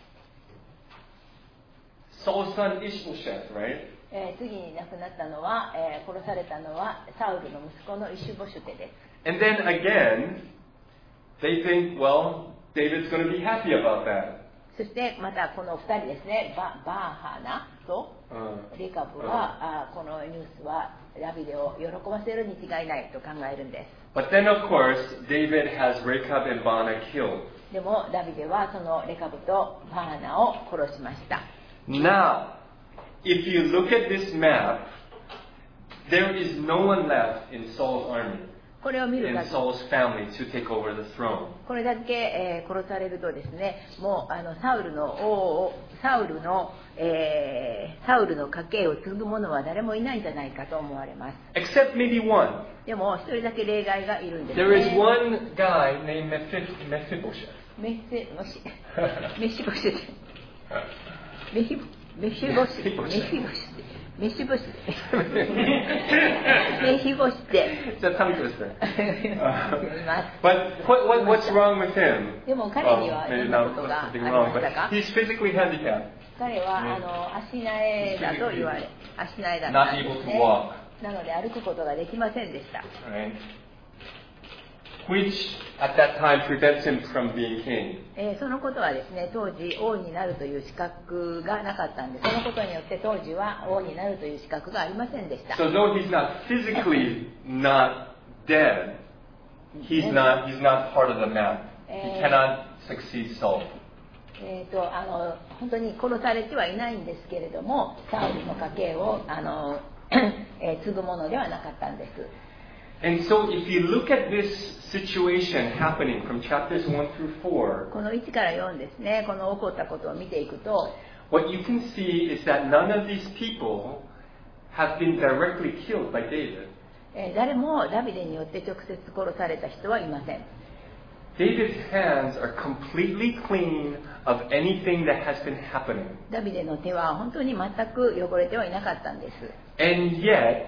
Speaker 1: Saul's son Ishbosheth, right?
Speaker 2: えー次に亡くなったのは、えー殺されたのはサウルの息子のイシュボシュテです。
Speaker 1: And then again, they think, well, David's going to be happy about that.
Speaker 2: そしてまたこのふたりですね、ババーハナと
Speaker 1: Uh,
Speaker 2: レカブは、あこのニュースはダビデを喜ばせるに違いないと考えるんで
Speaker 1: but then, of course, David has Rechab and Baana killed.
Speaker 2: す。でもダビデはそのレカブとバーナを殺しました。
Speaker 1: Now, if you look at this map, there is no one left in Saul's army,
Speaker 2: これを見る
Speaker 1: in
Speaker 2: 限り
Speaker 1: Saul's family to take over the throne.
Speaker 2: これだけ、えー殺されるとですね、もうあのサウルの王をサウルの、えーサウルの家系を継ぐ者は誰もいないんじゃないかと思われます。
Speaker 1: Except maybe one.
Speaker 2: でも一人だけ例外がいるんですね。
Speaker 1: There is one guy named Mephib- Mephibosheth.
Speaker 2: メセもしメシボシテメヒメシボシテメシボシテメシボシテメシボシテ
Speaker 1: It's a tongue twister.
Speaker 2: います。
Speaker 1: But what, what, what's wrong with him?
Speaker 2: でも彼には
Speaker 1: Well,
Speaker 2: ど
Speaker 1: maybe
Speaker 2: んな
Speaker 1: not
Speaker 2: ことがあ
Speaker 1: something
Speaker 2: り
Speaker 1: wrong,
Speaker 2: ました
Speaker 1: but
Speaker 2: か？
Speaker 1: he's physically handicapped,
Speaker 2: 彼はあの足苗だと言われ、足苗だった
Speaker 1: not
Speaker 2: んで
Speaker 1: able
Speaker 2: す
Speaker 1: to
Speaker 2: ね。
Speaker 1: walk.
Speaker 2: なので歩くことができませんでした。
Speaker 1: Right? Which at that time prevents him from being king.
Speaker 2: えー、そのことはですね、当時王になるという資格がなかったんで、そのことによって当時は王になるという資格がありませんでした。
Speaker 1: So though he's not physically not dead, he's not he's not part of the map. He cannot succeed Saul.
Speaker 2: えーとあの本当に殺されてはいないんですけれども、サウルの家系をあの、えー、継ぐものではなかったんです。
Speaker 1: And so if you look at this situation happening from chapters one through four,
Speaker 2: このいちからよんですね、この起こったことを見ていくと、
Speaker 1: what you can see is that none of these people have been directly killed by David.
Speaker 2: えー、誰もダビデによって直接殺された人はいません。
Speaker 1: David's hands are completely clean of anything that has been happening.
Speaker 2: ダビデの手は本当に全く汚れてはいなかったんです。
Speaker 1: And yet,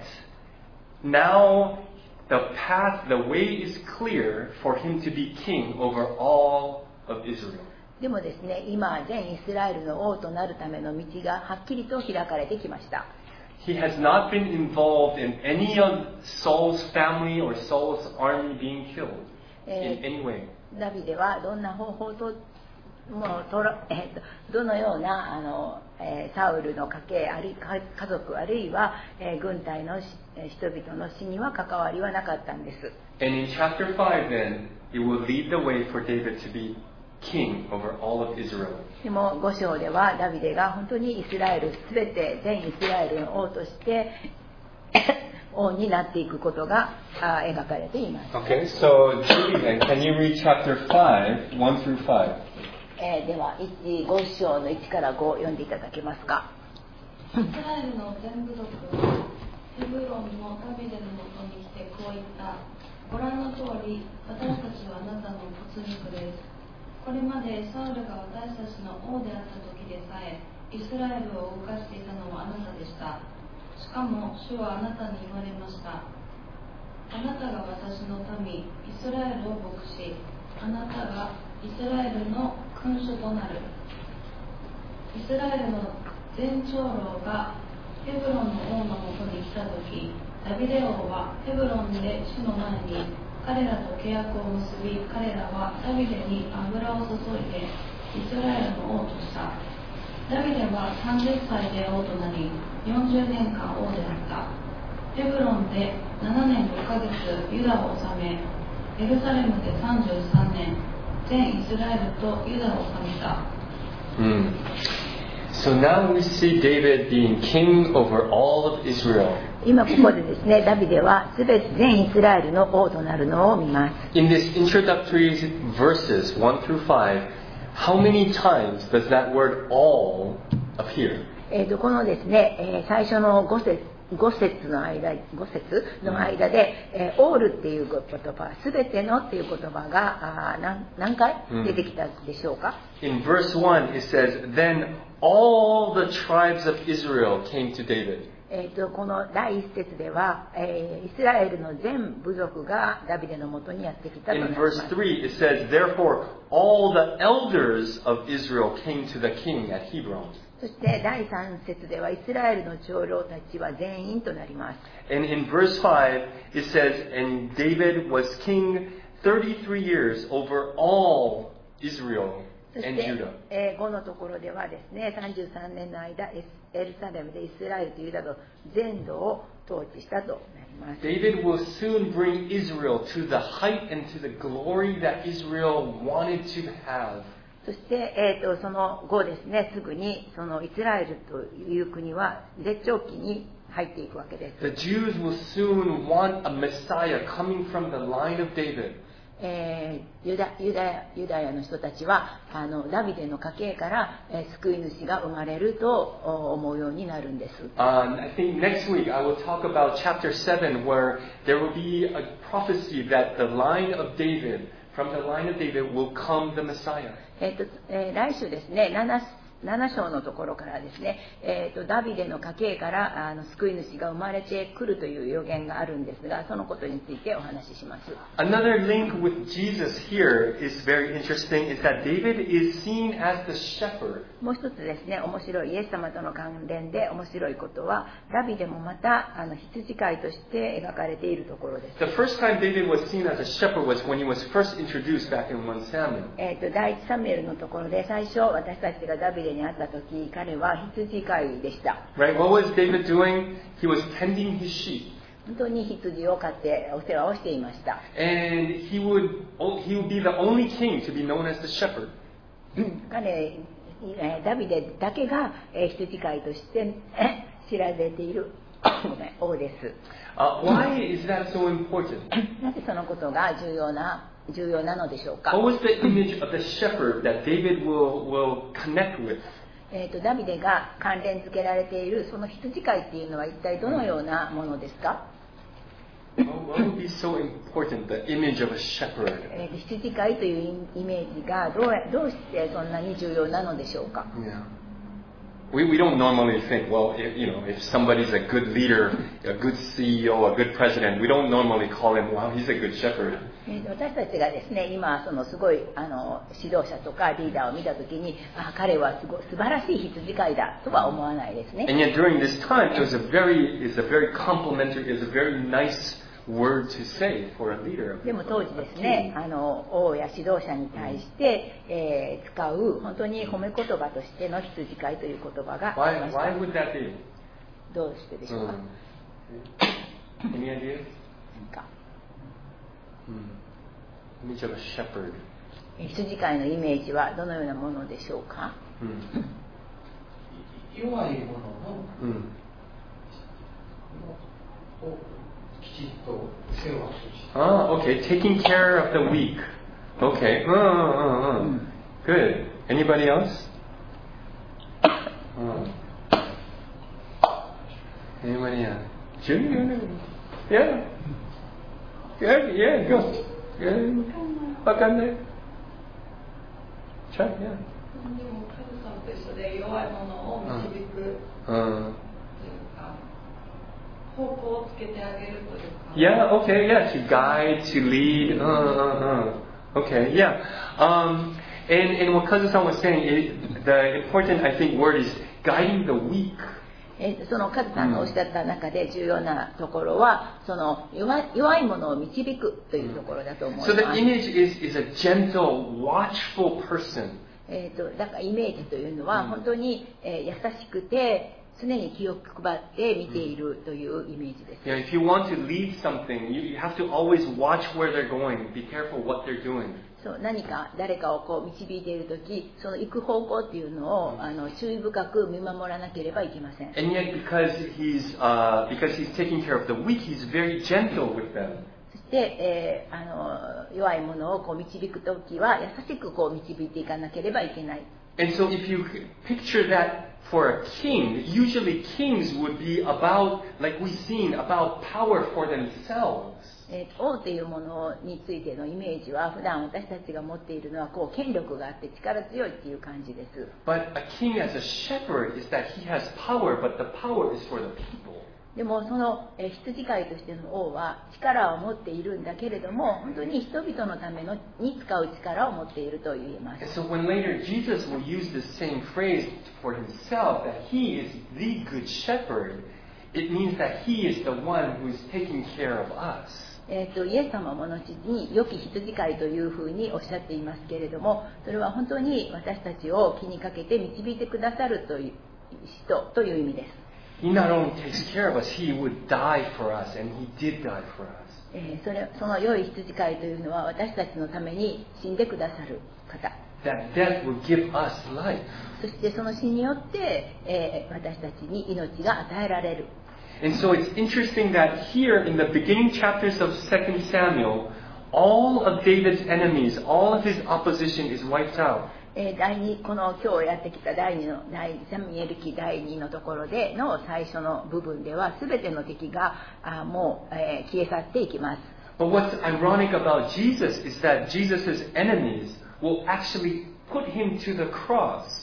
Speaker 1: now the path, the way is clear for him to be king over all of Israel.
Speaker 2: でもですね、今全イスラエルの王となるための道がはっきりと開かれてきました。
Speaker 1: He has not been involved in any of Saul's family or Saul's army being killed in any way.
Speaker 2: ダビデはどんな方法ともとら、えー、とどのようなあの、えー、サウルの家系あるい家族あるいは、えー、軍隊の人々の死には関わりはなかったんです。
Speaker 1: And in chapter five, then, it will lead the way for David to be king over all of Israel.
Speaker 2: でもご章ではダビデが本当にイスラエルすべて全イスラエルの王として王になっていくことが描かれています。
Speaker 1: Okay, so Judy, then, can you read chapter five, one through five?
Speaker 2: えー、ではご章のいちからご読んでいただけますか。
Speaker 7: イスラエルの全部族はヘブロンのダビデのもとに来てこう言った。ご覧の通り、私たちはあなたの骨肉です。これまでサウルが私たちの王であった時でさえ、イスラエルを動かしていたのはあなたでした。しかも主はあなたに言われました。あなたが私の民イスラエルを牧し、あなたがイスラエルの君主となる。イスラエルの全長老がヘブロンの王のもとに来た時、ダビデ王はヘブロンで主の前に彼らと契約を結び、彼らはダビデに油を注いでイスラエルの王とした。ダビデはさんじゅっさいで王となり、よんじゅうねんかん王であった。ヘブロンでななねんごかげつユダを治め、エルサレムでさんじゅうさんねん、全イスラエルとユダを治めた。
Speaker 1: Mm. So now we see David being king over all of Israel.
Speaker 2: 今ここでですね、ダビデはすべて全イスラエルの王となるのを見ます。
Speaker 1: In this introductory verses one through five, how many times does that word all appear?
Speaker 2: えーとこのですね、えー、最初のご節五節の間、五節の間で、えー、オールっていう言葉、すべてのっていう言葉があ何、何回出てきたでしょうか、
Speaker 1: mm. In verse one, it says, Then all the tribes of Israel came to David.
Speaker 2: えーとこの第一節では、えー、イスラエルの全部族がダビデのもとにやってきたとなります。
Speaker 1: In verse three, it says, Therefore all the elders of Israel came to the king at Hebron.
Speaker 2: そして第三節ではイスラエルの長老たちは全員となります。
Speaker 1: And in verse five, it says, And David was king thirty-three years over all Israel and Judah.
Speaker 2: そして、ごのところではですね、さんじゅうさんねんの間、エルサレムでイスラエルとユダの全土を統治したとなります。
Speaker 1: David will soon bring Israel to the height and to the glory that Israel wanted to have.
Speaker 2: そして、えー、とその後ですね、すぐにそのイスラエルという国は絶頂期に入っていくわけです。
Speaker 1: The Jews will soon want a Messiah coming from the line of David.
Speaker 2: えー、ユダユダユダヤの人たちはあのダビデの家系から、えー、救い主が生まれると思うようになるんです。
Speaker 1: Um, I think next week I will talk about chapter seven, where there will be a prophecy that the line of David, from the line of David, will come the Messiah.
Speaker 2: えーとえー、来週ですね、なななな章のところからですね、えー、とダビデの家系からあの救い主が生まれてくるという予言があるんですが、そのことについてお話しします。
Speaker 1: Another link with Jesus here is very interesting, is that David is seen as the shepherd.
Speaker 2: もう一つですね、面白いイエス様との関連で面白いことは、ダビデもまたあの羊飼いとして描かれているところです。
Speaker 1: The first time David was seen as a shepherd was when he was first introduced back in First Samuel.
Speaker 2: えー、と第一サムエルのところで最初私たちがダビデに会った時、彼は羊飼いでした。
Speaker 1: Right? What was David doing? He was tending his sheep.
Speaker 2: 本当に羊を飼ってお世話をしていました。
Speaker 1: And he would, he would be the only king to be known as the shepherd.
Speaker 2: 彼、えーダビデだけが、えー羊飼いとしてえ知られているごめん王です。
Speaker 1: Uh, why is that so important?
Speaker 2: なぜそのことが重要な重要なのでしょうか。
Speaker 1: What was the image of the shepherd that David will, will connect with?
Speaker 2: えー、とダビデが関連付けられているその羊飼いっていうのは一体どのようなものですか。
Speaker 1: What would be so important, the image of a shepherd?
Speaker 2: えー、羊飼いというイメージがどうやどうしてそんなに重要なのでしょうか。
Speaker 1: Yeah. We, we don't normally think, well, if, you know, if somebody's a good leader, a good C E O, a good president, we don't normally call him, wow, he's a good shepherd.
Speaker 2: えー私たちがですね、今そのすごいあの指導者とかリーダーを見たときに、あ、彼はすごい素晴らしい羊飼いだとは思わないですね。
Speaker 1: And yet during this time, it was a very, it's a very complimentary, it's a very nice word to say for a leader.
Speaker 2: でも当時ですね、あの王や指導者に対して、えー使う本当に褒め言葉としての羊飼いという言葉がありま
Speaker 1: Why,
Speaker 2: した。
Speaker 1: why would that be?
Speaker 2: どうしてでしょうか。
Speaker 1: Hmm. Any ideas?
Speaker 2: なんか
Speaker 1: Hmm. Image of a shepherd.
Speaker 2: えー羊飼いのイメージはどのようなものでしょうか。
Speaker 1: Hmm.
Speaker 3: 弱いものの
Speaker 1: Hmm.
Speaker 3: をきちっと世話する。
Speaker 1: Oh, okay. Taking care of the weak. Okay. Uh, uh, uh. Good. Anybody else? Uh. Anybody else? Junior? Yeah. Good. Yeah. Go. Good. Okay. Check. Yeah.
Speaker 7: でもカズさんと一緒で弱いものを導くという
Speaker 1: Uh.
Speaker 7: か、方向をつけてあげるというか。
Speaker 1: Yeah, okay, yeah, to guide, to lead, uh, uh, uh. Okay, yeah. Um, and, and what Kazu-san was saying, it, the important, I think, word is guiding the weak.
Speaker 2: えーそのカズさんがおっしゃった中で重要なところは、その弱い弱いものを導くというところだと思います。
Speaker 1: So the image is, is a gentle, watchful person.
Speaker 2: えーとだからイメージというのは本当に、えー優しくて常に気を配って見ているというイメージです。
Speaker 1: You know, if you want to lead something, you, you have to always watch where they're going. Be careful what they're doing.
Speaker 2: そう何か誰かをこう導いているとき、その行く方向っていうのをあの注意深く見守らなければいけません。
Speaker 1: And yet, because he's, uh, because he's taking care of the weak, he's very gentle with them.
Speaker 2: そして、えーあの弱いものをこう導くときは優しくこう導いていかなければいけない。
Speaker 1: And so if you picture that for a king, usually kings would be about, like we've seen, about power for themselves.
Speaker 2: えー王というものについてのイメージは普段私たちが持っているのはこう権力があって力強いっていう感じです。
Speaker 1: But a king as a shepherd is that he has power, but the power is for the people.
Speaker 2: でもその、えー羊飼いとしての王は力を持っているんだけれども本当に人々のためのに使う力を持っていると言えます。
Speaker 1: And so when later Jesus will use the same phrase for himself, that he is the good shepherd, it means that he is the one who is taking care of us.
Speaker 2: えー、とイエス様も後に良き羊飼いというふうにおっしゃっていますけれども、それは本当に私たちを気にかけて導いてくださるという人という意味です。
Speaker 1: He not only takes care of us, he would die for us, and he did die for us.
Speaker 2: えーそれその良い羊飼いというのは私たちのために死んでくださる方。
Speaker 1: That death will give us life.
Speaker 2: そしてその死によって、えー私たちに命が与えられる。
Speaker 1: And so it's interesting that here in the beginning chapters of Second Samuel, all of David's enemies, all of his opposition is wiped out.
Speaker 2: えー第二この今日やってきた第二の第サムエル記第二のところでの最初の部分では全ての敵があもう、えー消え去っていきます。
Speaker 1: But what's ironic about Jesus is that Jesus' enemies will actually put him to the cross.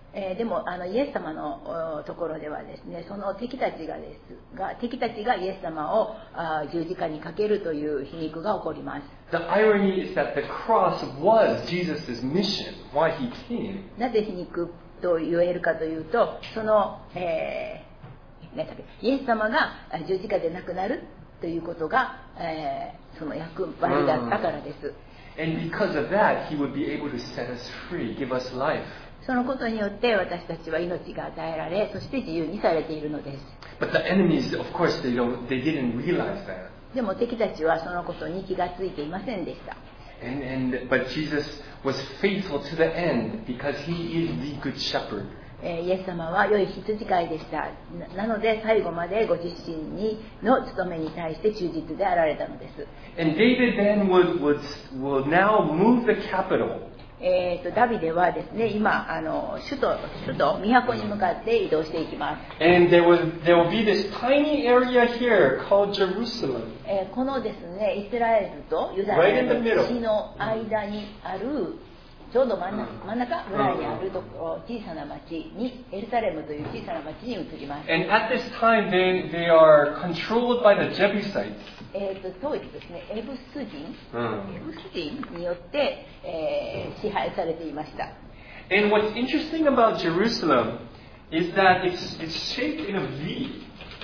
Speaker 2: えー、でもあのイエス様のところではですね、その敵たちがですが敵たちがイエス様をあ十字架にかけるという皮肉が起こります。
Speaker 1: The irony is that the cross was Jesus' mission, why he came.
Speaker 2: なぜ皮肉と言えるかというと、その、えー、何だっけ、イエス様が十字架で亡くなるということが、えー、その役割だったからです。
Speaker 1: And because of that, he would be able to set us free, give us life.
Speaker 2: そのことによって私たちは命が与えられ、そして自由にされているのです。
Speaker 1: But the enemies, of course, they don't, they didn't realize that.
Speaker 2: でも敵たちはそのことに気がついていませんでした。
Speaker 1: And, and, but Jesus was faithful to the end because he is the good shepherd.
Speaker 2: イエス様は良い羊飼いでした。なので最後までご自身にの務めに対して忠実であられたのです。
Speaker 1: And David then would, would, will now move the capital.
Speaker 2: えー、とダビデはですね、今あの首都首都都に向かって移動していきます。
Speaker 1: And there will there will be this tiny area here called Jerusalem.
Speaker 2: えー、このですね、イスラエルとユダヤの地の間にあるちょうど真ん中、真ん中ぐらいにあるところ、小さな町にエルサレムという小さな町に移ります。
Speaker 1: And at this time they they are controlled by the Jebusites.
Speaker 2: えー、と当時ですね、エブス人、
Speaker 1: うん、
Speaker 2: エブス人によって、えー、支配されていました。
Speaker 1: And what's interesting about Jerusalem is that it's it's shaped in a V.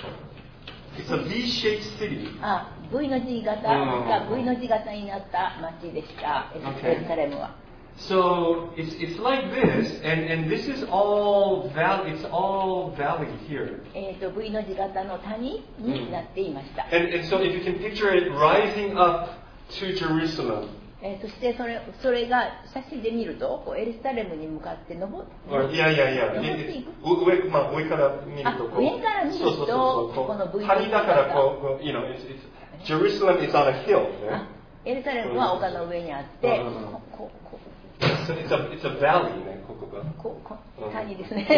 Speaker 1: It's a V-shaped city.
Speaker 2: あ、V の字型が V の字型になった町でした。エルサレムは。
Speaker 1: So it's it's like this, and and this is all valley. It's all valley here.
Speaker 2: えっと V の字型の谷になっていました。
Speaker 1: And and so if you can picture it rising up to Jerusalem.
Speaker 2: えー、そしてそれそれが写真で見るとこうエルサレムに向かって登って。
Speaker 1: いやいやいや。上まあ上から見るとこう。
Speaker 2: 上から見るとこの V の字型。
Speaker 1: 谷だからこう you know it's it's Jerusalem is on a hill.
Speaker 2: エルサレムは丘の上にあって。ここ
Speaker 1: It's a, it's a, it's a valley ね、ここが。
Speaker 2: ここ谷ですね。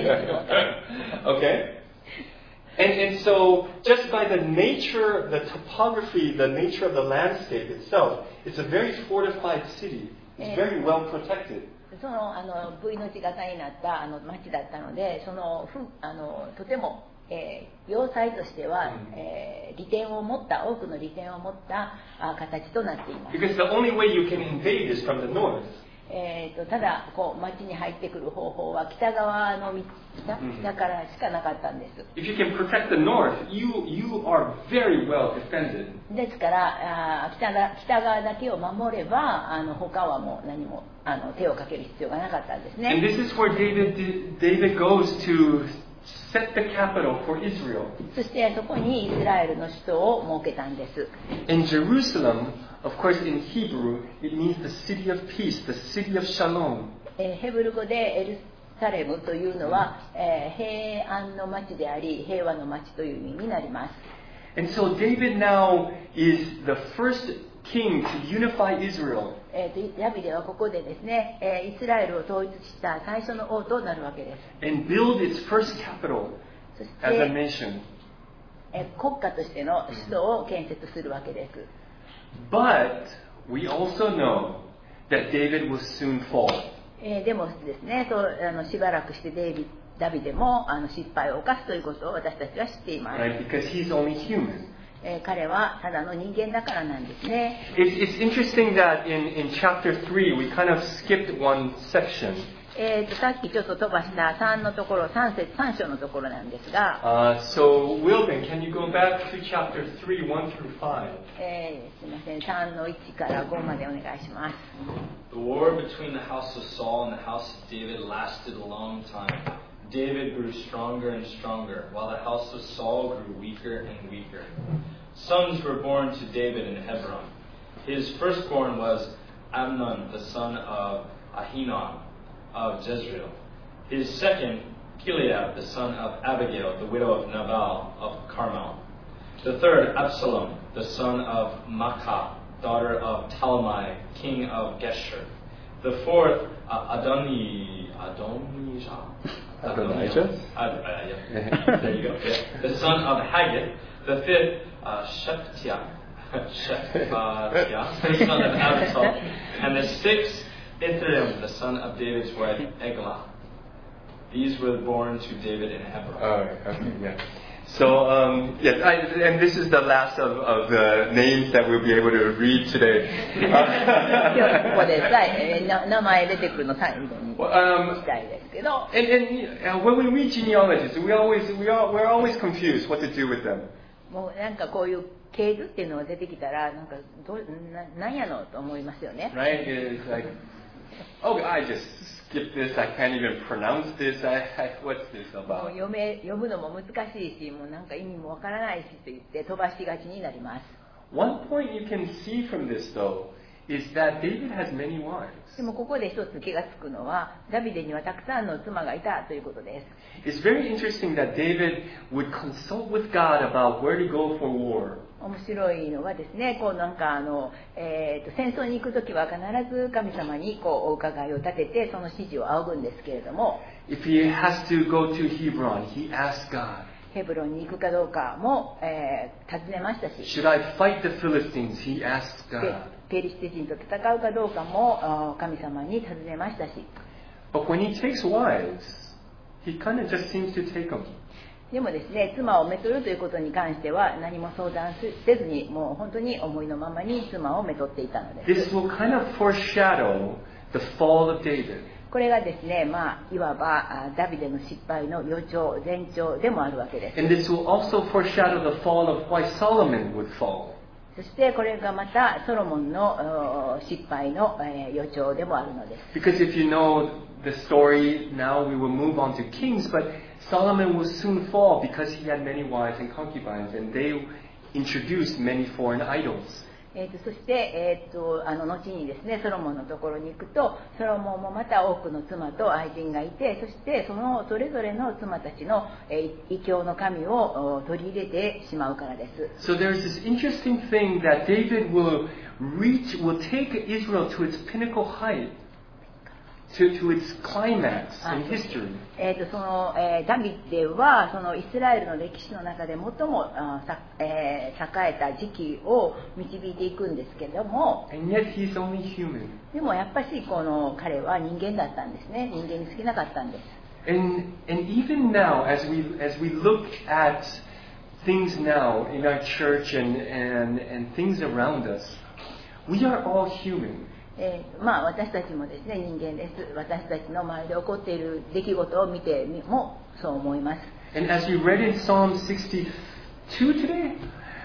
Speaker 1: Okay. And and so just by the nature, the topography, the nature of the landscape itself, it's a very fortified city. It's very well protected.
Speaker 2: そのあの V の字型になったあの町だったので、そのふあのとても。えー、要塞としては、えー、利点を持った多くの利点を持ったあ形となっています。
Speaker 1: Because the only way you can invade is from the north.
Speaker 2: えー、とただこう町に入ってくる方法は北側の北北からしかなかったんです。
Speaker 1: If you can protect the north, you you are very well defended.
Speaker 2: ですからあ 北, 北側だけを守ればあの他はもう何もあの手をかける必要がなかったんですね。
Speaker 1: And this is where David David goes to set the capital for Israel.
Speaker 2: そしてそこにイスラエルの首都を設けたんです。
Speaker 1: In Jerusalem, of course, in Hebrew, it means the city of peace, the city of shalom.
Speaker 2: ヘブル語でエルサレムというのは、えー、平安の町であり平和の町という意味になります。
Speaker 1: And so David now is the first king to unify Israel.
Speaker 2: えー、ダビデはここでですね、えー、イスラエルを統一した最初の王となるわけです。
Speaker 1: And build its first capital as a nation.
Speaker 2: えー、国家としての首都を建設するわけです。
Speaker 1: But we also know that David will soon fall.
Speaker 2: えー、でもですね、そうあのしばらくしてデイビダビデもあの失敗を犯すということを私たちは知っています。
Speaker 1: Right? Because he's only human.
Speaker 2: えー、彼はただの人間だからなんですね。
Speaker 1: It's, it's interesting that in, in chapter three we kind of skipped one section.
Speaker 2: えー、とさっきちょっと飛ばしたさんのところ、さん節、さん章のところなんですが、
Speaker 1: uh, so Wilden, can you go back to chapter three, one through five?
Speaker 2: えー、すみません、さんのいちからごまでお願いします。
Speaker 4: The war between the house of Saul and the house of David lasted a long time. David grew stronger and stronger, while the house of Saul grew weaker and weaker. Sons were born to David in Hebron. His firstborn was Amnon, the son of Ahinoam of Jezreel. His second, Gilead, the son of Abigail, the widow of Nabal of Carmel. The third, Absalom, the son of Maacah, daughter of Talmai, king of Geshur. The fourth, uh, Adoni, Adonijah.
Speaker 1: Adonijah?
Speaker 4: Uh, uh, yeah. There you go. Yeah. The son of Haggith. The fifth, uh, Shephatiah, Shephatiah, the son of Abital. And the sixth, Ithream, the son of David's wife, Eglah. These were born to David in Hebron.
Speaker 1: Oh, okay, yeah. So, um, yes, I, and this is the last of, of the names that we'll be able to read today.
Speaker 2: 今日ここでさえーな名前出てくるの最後にしたいですけど。
Speaker 1: And, and uh, when we read genealogies, we always, we are, we're always confused what to do with them.
Speaker 2: もうなんかこういう系図っていうのが出てきたらなんかどうななんやのと思いますよね。
Speaker 1: Right? It's like, oh, I just skip this. I can't even pronounce this. I, I, what's this
Speaker 2: もう
Speaker 1: about?
Speaker 2: 読め読むのも難しいし、もうなんか意味もわからないしと言って飛ばしがちになります。
Speaker 1: One point you can see from this, though, is that David has many wives.
Speaker 2: でもここで一つ気がつくのは、ダビデにはたくさんの妻がいたということです。
Speaker 1: It's very interesting that David would consult with God about where to go for war.
Speaker 2: 面白いのはですね、こうなんかあの、えー、と戦争に行くときは必ず神様にこうお伺いを立ててその指示を仰ぐんですけれども、
Speaker 1: If he has to go to Hebron, he asks God,
Speaker 2: ヘブロンに行くかどうかも、えー、尋ねましたし、
Speaker 1: should I fight the Philistines? He asks
Speaker 2: ペ
Speaker 1: God.
Speaker 2: ペリシテ人と戦うかどうかもあ神様に尋ねましたし、
Speaker 1: But when he takes wives, he kind of just seems to take them.
Speaker 2: でもですね、妻をめとるということに関しては何も相談せずに、もう本当に思いのままに妻をめとっていたのです。
Speaker 1: This will kind of foreshadow the fall of David.
Speaker 2: これがですね、まあ、いわばダビデの失敗の予兆、前兆でもあるわけです。
Speaker 1: And this will also foreshadow the fall of why Solomon would fall.
Speaker 2: そしてこれがまたソロモンの失敗の予兆でもあるのです。
Speaker 1: Because if you know the story, now we will move on to Kings, but Solomon will soon fall because he had many wives and concubines, and they introduced many foreign idols.
Speaker 2: えー、とそして、えー、とあの後にですね、ソロモンのところに行くと、ソロモンもまた多くの妻と愛人がいて、そしてそのそれぞれの妻たちの、えー、異教の神を取り入れてしまうからです。
Speaker 1: So there's this interesting thing that David will reach, will take Israel to its pinnacle height, to, to its climax in history.
Speaker 2: えー、とその、えー、ダビデはそのイスラエルの歴史の中で最もあさ、えー、栄えた時期を導いていくんですけれども、
Speaker 1: And yet he's only human.
Speaker 2: でもやっぱしこの彼は人間だったんですね。人間に過ぎなかったんです。
Speaker 1: And, and even now, as we, as we look at things now in our church and, and, and things around us, we are all human.
Speaker 2: えー、まあ私たちもですね、人間です。私たちの周りで起こっている出来事を見てもそう思います。
Speaker 1: And as we read in Psalm sixty-two today,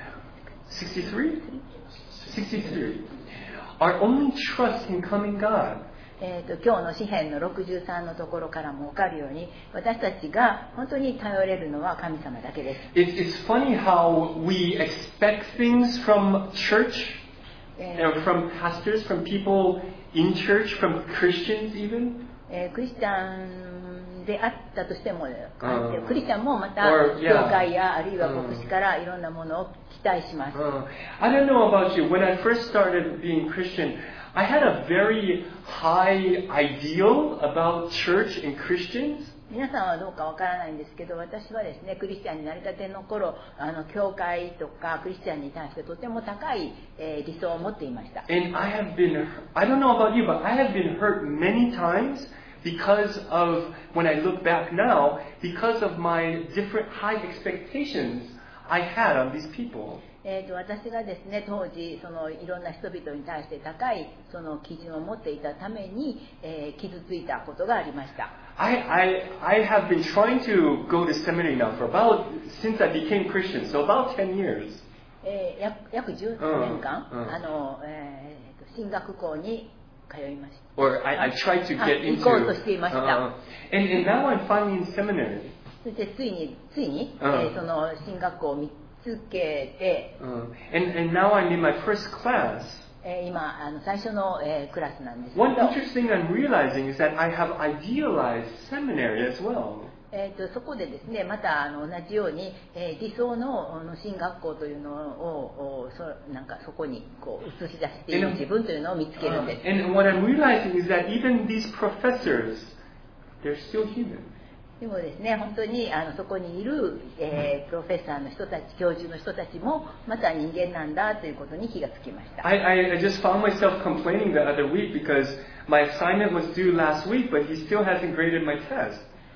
Speaker 1: sixty-three? sixty-three. Our only trust can come in God.
Speaker 2: えー、と今日の詩編のろくじゅうさんのところからも分かるように、私たちが本当に頼れるのは神様だけです。
Speaker 1: It's, it's funny how we expect things from church, you know, from pastors, from people in church, from Christians even.
Speaker 2: えー、クリスチャンであったとしても、
Speaker 1: うん
Speaker 2: クリスチャンもまた
Speaker 1: Or, yeah.
Speaker 2: 教会やあるいは牧師からいろんなものを期待します。
Speaker 1: Uh, I don't know about you. When I first started being Christian, I had a very high ideal about church and Christians.
Speaker 2: 皆さんはどうかわからないんですけど、私はですね、クリスチャンになりたての頃、あの教会とかクリスチャンに対してとても高い、えー、理想を持っていました。
Speaker 1: And I have been, I don't know about you, but I have been hurt many times because of, when I look back now, because of my different high expectations I had on these people.
Speaker 2: えー、と私がですね、当時そのいろんな人々に対して高いその基準を持っていたために、えー、傷ついたことがありました。
Speaker 1: I, I, I have been trying to go to seminary now for about, since I became Christian, so about ten years.
Speaker 2: えー、約約じゅうねんかん、
Speaker 1: うんうん
Speaker 2: あのえー、と進学校に通いました。
Speaker 1: Or I, I tried to get
Speaker 2: 行
Speaker 1: into,
Speaker 2: こうとしていました。
Speaker 1: uh, and, and now I'm finally in seminary.
Speaker 2: そしてついについに、
Speaker 1: うん
Speaker 2: えー、その進学校を見つけて、
Speaker 1: Uh, and, and now I'm in my first class.
Speaker 2: えー、今あの最初の、えー、クラスなんですけど、
Speaker 1: One interesting I'm realizing is that I have idealized seminary as well.
Speaker 2: えー、とそこでですね、またあの同じように、えー、理想のあの進学校というのをおそなんかそこにこう映し出している自分というのを見つけるん
Speaker 1: Uh,
Speaker 2: です。
Speaker 1: and what I'm realizing is that even these professors, they're still human.
Speaker 2: でもですね、本当にあのそこにいる、えー、プロフェッサーの人たち、教授の人たちもまた人間なんだということに気がつきました。
Speaker 1: I, I, I just found myself complaining the other week because my assignment was due last week, but he still hasn't graded my test.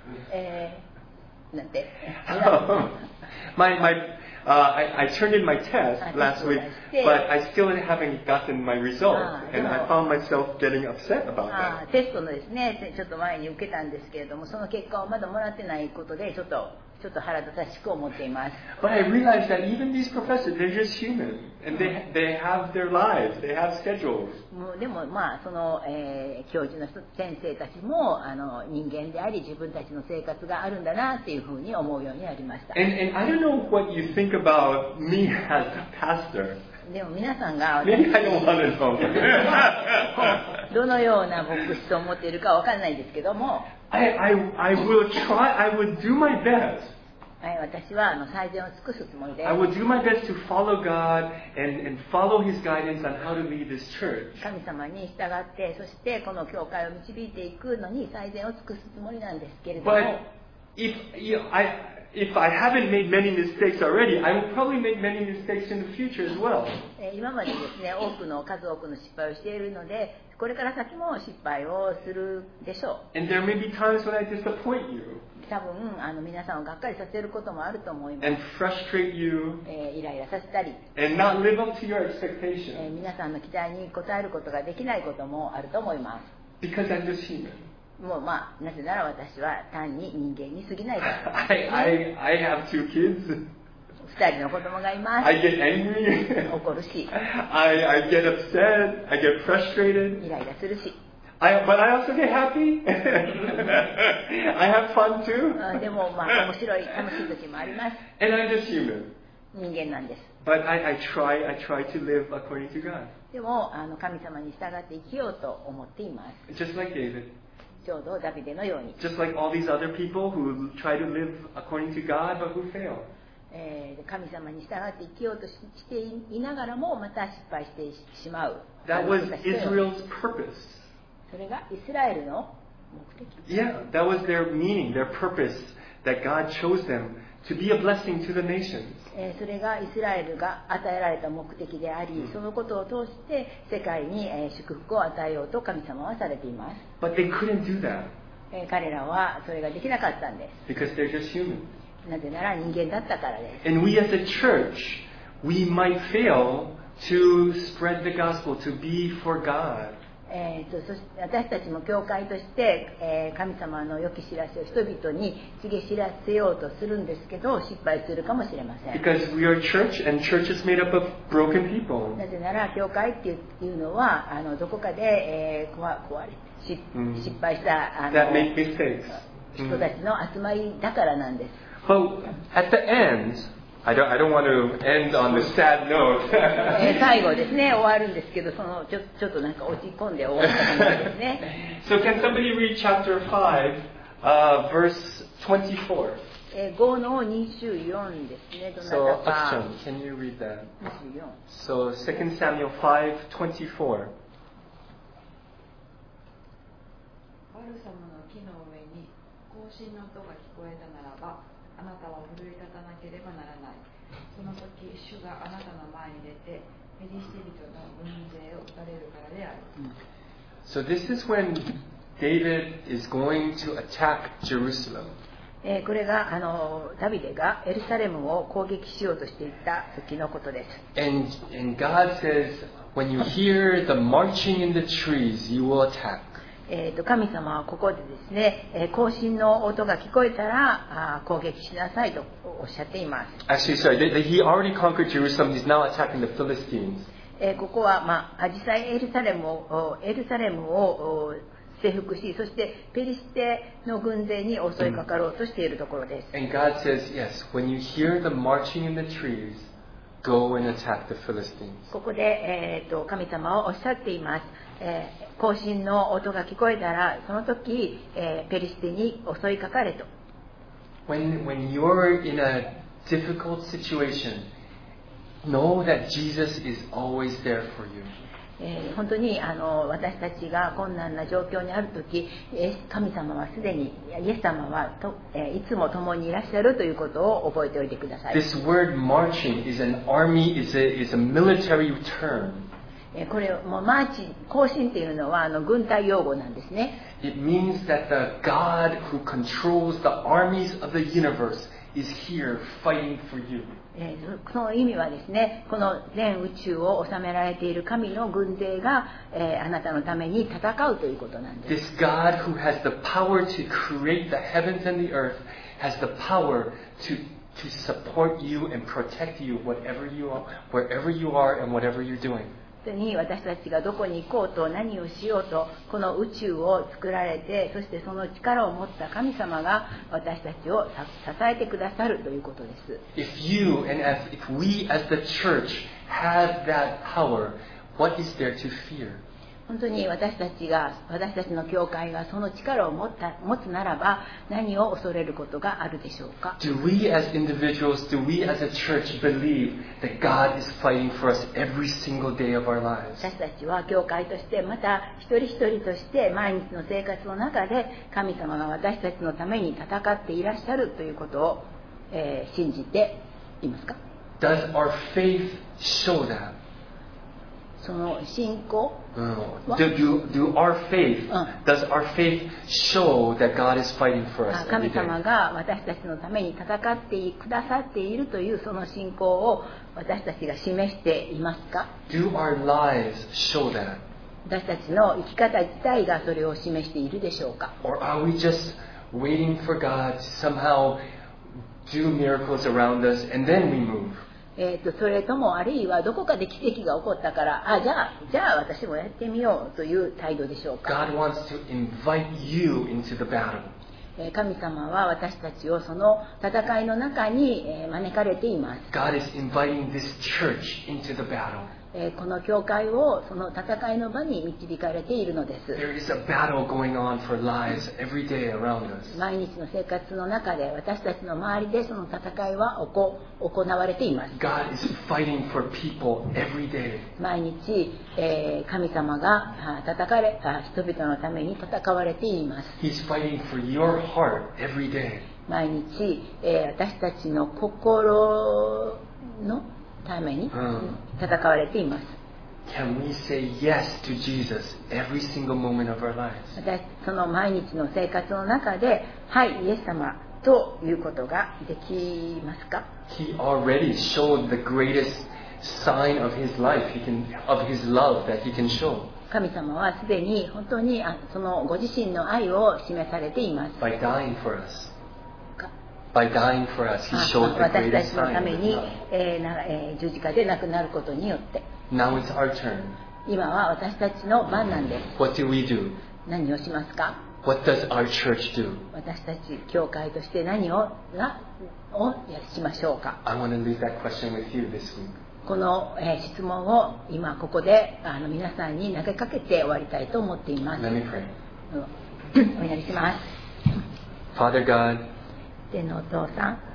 Speaker 2: えー、なんて
Speaker 1: my my uh, I, I turned in my test last week, but I still haven't gotten my results, and I found myself getting upset about
Speaker 2: あ
Speaker 1: that.
Speaker 2: テストのですね、ちょっと前に受けたんですけれども、その結果をまだもらってないことで、ちょっとちょっと腹立たしく思っています。
Speaker 1: But I realized that even these professors, they're just human, and they they have their lives, they have schedules.
Speaker 2: もうでもまあその、えー、教授の人先生たちもあの人間であり自分たちの生活があるんだなっていうふうに思うようになりました。
Speaker 1: And and I don't know what you think about me as a pastor.
Speaker 2: でも皆さんが
Speaker 1: Maybe I don't want to know.
Speaker 2: どのような牧師と思っているかわからないですけども、
Speaker 1: I I I will try. I would do my best.
Speaker 2: 私はあの最善を尽くすつもりで
Speaker 1: I will do my best to follow God and, and follow His guidance on how to lead this church.
Speaker 2: 神様に従ってそしてこの教会を導いていくのに最善を尽くすつもりなんですけれども
Speaker 1: But if, you know, I, if I haven't made many mistakes already, I will probably make many mistakes in the future as well.
Speaker 2: 今までですね多くの数多くの失敗をしているのでこれから先も失敗をするでしょう。
Speaker 1: And there may be times when I disappoint you.
Speaker 2: 多分あの皆さんをがっかりさせることもあると思います。
Speaker 1: And frustrate you.
Speaker 2: えー、イライラさせたり、
Speaker 1: And not live up to your
Speaker 2: えー、
Speaker 1: expectations.
Speaker 2: 皆さんの期待に応えることができないこともあると思いま
Speaker 1: す。Because I'm just human.
Speaker 2: もうまあなぜなら私は単に人間に過ぎないから、
Speaker 1: I, I, I have two kids.
Speaker 2: 二人の子供がいます。
Speaker 1: I get angry.
Speaker 2: 怒るし、
Speaker 1: I, I get upset. I get frustrated.
Speaker 2: イライラするし。
Speaker 1: I, but I also get happy. I have fun too.
Speaker 2: でもまあ面白い楽しい時もあります。
Speaker 1: And I'm just human.
Speaker 2: 人間なんです。
Speaker 1: But I, I try, I try to live according to God.
Speaker 2: でもあの神様に従って生きようと思っています。
Speaker 1: Just like David.
Speaker 2: ちょうどダビデのように。
Speaker 1: Just like all these other people who try to live according to God but who fail.
Speaker 2: えー、神様に従って生きようと し, していながらもまた失敗してしまう。
Speaker 1: That was Israel's purpose.
Speaker 2: それがイスラエルの目的。
Speaker 1: Yeah, that was their meaning, their purpose, that God chose them to be a blessing to the nations.
Speaker 2: えー、それがイスラエルが与えられた目的であり、うん、そのことを通して世界に、えー、祝福を与えようと神様はされています。
Speaker 1: But they couldn't do that.
Speaker 2: えー、彼らはそれができなかったんです。
Speaker 1: Because they're just human.
Speaker 2: なぜなら人間だったからです。
Speaker 1: And we as a church, we might fail to spread the gospel, to be for God.
Speaker 2: えー、とそして私たちも教会として、えー、神様の良き知らせを人々に告げ知らせようとするんですけど失敗するかもしれません。
Speaker 1: Because we are a church and church is made up of broken people.
Speaker 2: なぜなら教会っていうのはあのどこかで、えー、壊壊れし、mm. 失敗したあの
Speaker 1: That make mistakes.
Speaker 2: 人たちの集まりだからなんです。
Speaker 1: But at the end, I don't, I don't want to end on the sad note.
Speaker 2: 最後ですね、終わるんですけど、そのちょ、ちょっとなんか落ち込んで終わった感じですね。
Speaker 1: So can somebody read chapter five, uh, verse twenty-four?
Speaker 2: ごのにじゅうよんですね。どなた
Speaker 1: So,
Speaker 2: か。
Speaker 1: Akshan, can you read that?
Speaker 2: にじゅうよん
Speaker 1: So, Second Samuel five twenty-four.
Speaker 5: バルサムの木の上に行進の音が聞こえたならば、あなたは奮い立たなければならない。その時、主があなたの前に出て、ペリシテ人の軍勢を撃たれるからである。
Speaker 1: So this is when David is going to attack Jerusalem.
Speaker 2: えー、これがあのダビデがエルサレムを攻撃しようとしていた時のことです。
Speaker 1: And, and God says, when you hear the marching in the trees, you will attack.
Speaker 2: えー、と神様はここでですね、えー、行進の音が聞こえたらあ攻撃しなさいとおっしゃっています。
Speaker 1: Actually, sorry, they, they, he already conquered Jerusalem. He's now attacking the Philistines.
Speaker 2: えー、ここは、まあ、実際エルサレムをエルサレムを征服し、そしてペリシテの軍勢に襲いかかろうとしているところです。
Speaker 1: And God says, yes, when you hear the marching in the trees, go and attack the Philistines.
Speaker 2: ここで、えー、と神様はおっしゃっています。えー、行進の音が聞こえたら、その時、えー、ペリシテに襲いかかれと。
Speaker 1: When, when you're in a difficult situation, know that Jesus is always there for you.
Speaker 2: えー、本当にあの私たちが困難な状況にある時、神様はすでにイエス様はと、えー、いつも共にいらっしゃるということを覚えておいてください。
Speaker 1: This word marching is an army, is a, is a military term.
Speaker 2: これもマーチ行進っていうのはあの軍隊用語なんですね。
Speaker 1: It means that the God who controls the armies of the universe is here fighting for you.
Speaker 2: えー、その意味はですね、この全宇宙を治められている神の軍勢が、えー、あなたのために戦うということなんです。
Speaker 1: This God who has the power to create the heavens and the earth has the power to to support you and protect you whatever you are, wherever you are and whatever you're doing.
Speaker 2: 本当に私たちがどこに行こうと何をしようとこの宇宙を作られて、そしてその力を持った神様が私たちを支えてくださるということです。
Speaker 1: If you and as if we as the church have that power, what is there to fear?
Speaker 2: 本当に私たちが私たちの教会がその力を持った持つならば何を恐れることがあるでしょうか。
Speaker 1: Do we as individuals, do we as a church believe that God is fighting for us every single day of our lives?
Speaker 2: 私たちは教会としてまた一人一人として毎日の生活の中で神様が私たちのために戦っていらっしゃるということを、えー、信じていますか。
Speaker 1: Does our faith show that?
Speaker 2: その信仰
Speaker 1: Do, do, do our faith, does our faith show that God is fighting for us every
Speaker 2: 神
Speaker 1: day?
Speaker 2: 様が私たちのために戦ってくださっているというその信仰を私たちが示していますか。
Speaker 1: Do our lives show that?
Speaker 2: 私たちの生き方自体がそれを示しているでしょうか。
Speaker 1: Or are we just waiting for God to somehow do miracles around us and then we move?
Speaker 2: えー、とそれともあるいはどこかで奇跡が起こったからあじゃあじゃあ私もやってみようという態度でしょうか。
Speaker 1: God wants to invite you into the battle.
Speaker 2: えー、神様は私たちをその戦いの中に、えー、招かれています。
Speaker 1: God is inviting this church into the battle.
Speaker 2: えー、この教会をその戦いの場に導かれているのです。
Speaker 1: There is a battle going on for lives every day around us.
Speaker 2: 毎日の生活の中で私たちの周りでその戦いは行われています。
Speaker 1: God is fighting for people every day.
Speaker 2: 毎日、えー、神様が戦われ人々のために戦われています。
Speaker 1: He's fighting for your heart every day.
Speaker 2: 毎日、えー、私たちの心のために戦われています。
Speaker 1: Can we say yes to Jesus every single moment of our lives?
Speaker 2: 私その毎日の生活の中ではいイエス様ということができますか。
Speaker 1: He already showed the greatest sign of his life, he can, of his love that he can show.
Speaker 2: 神様はすでに本当にそのご自身の愛を示されています。
Speaker 1: By dying for us. By dying for us, he showed the
Speaker 2: 私た
Speaker 1: greatest
Speaker 2: ちの
Speaker 1: sign
Speaker 2: た
Speaker 1: of
Speaker 2: め
Speaker 1: his
Speaker 2: に、
Speaker 1: love.
Speaker 2: えーなえー、十字架で亡くなることによって
Speaker 1: Now it's our turn.
Speaker 2: 今は私たちの番なんです。
Speaker 1: What do we do?
Speaker 2: 何をしますか。
Speaker 1: What does our church do?
Speaker 2: 私たち教会として何をがをしましょうか。
Speaker 1: I want to leave that question with you this week.
Speaker 2: この、えー質問を今ここであの皆さんに投げかけて終わりたいと思っています。
Speaker 1: Let me pray.
Speaker 2: お祈りします。
Speaker 1: Father God,
Speaker 2: 天のお父さん、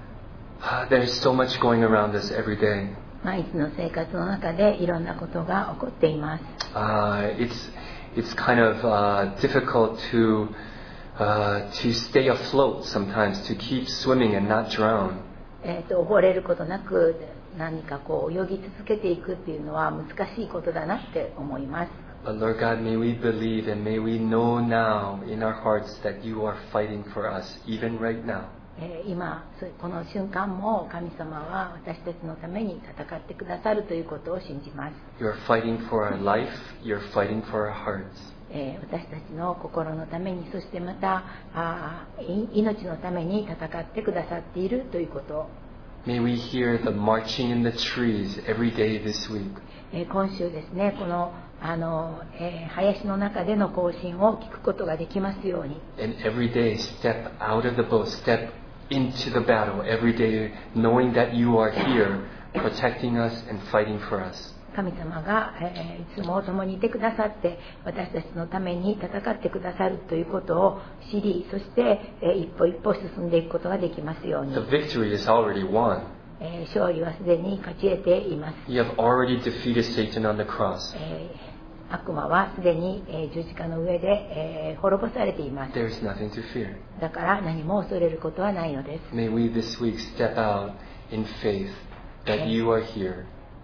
Speaker 1: ah, there's so much going around us every day.
Speaker 2: 毎日の生活の中でいろんなことが起こっています。
Speaker 1: Uh, it's it's kind of uh, difficult to uh, to stay afloat sometimes, to keep swimming and not drown.
Speaker 2: えーと溺れることなく何かこう泳ぎ続けていくっていうのは難しいことだなって思います。
Speaker 1: But Lord God, may we believe and may we know now in our hearts that you are fighting for us, even right now.
Speaker 2: えー今この瞬間も神様は私たちのために戦ってくださるということを信じます。
Speaker 1: You're fighting for our life, you're fighting for our hearts.
Speaker 2: えー私たちの心のためにそしてまたあい命のために戦ってくださっているということを
Speaker 1: May we hear the marching in the trees every day this week.
Speaker 2: えー今週ですねこのあの、えー林の中での行進を聞くことができますように
Speaker 1: And every day step out of the boat, step into the battle every day, knowing that you are here, protecting us and fighting for us.
Speaker 2: 神様が、えーいつも共にいてくださって私たちのために戦ってくださるということを知りそして、えー一歩一歩進んでいくことができますように
Speaker 1: The victory is already won.
Speaker 2: えー勝利はすでに勝ち得ています、
Speaker 1: You have already defeated Satan on the cross.
Speaker 2: えー悪魔はすでに、えー十字架の上で、えー滅ぼされています。
Speaker 1: There is nothing to fear.
Speaker 2: だから何も恐れることはないのです。
Speaker 1: May we this week step out in faith that you are here.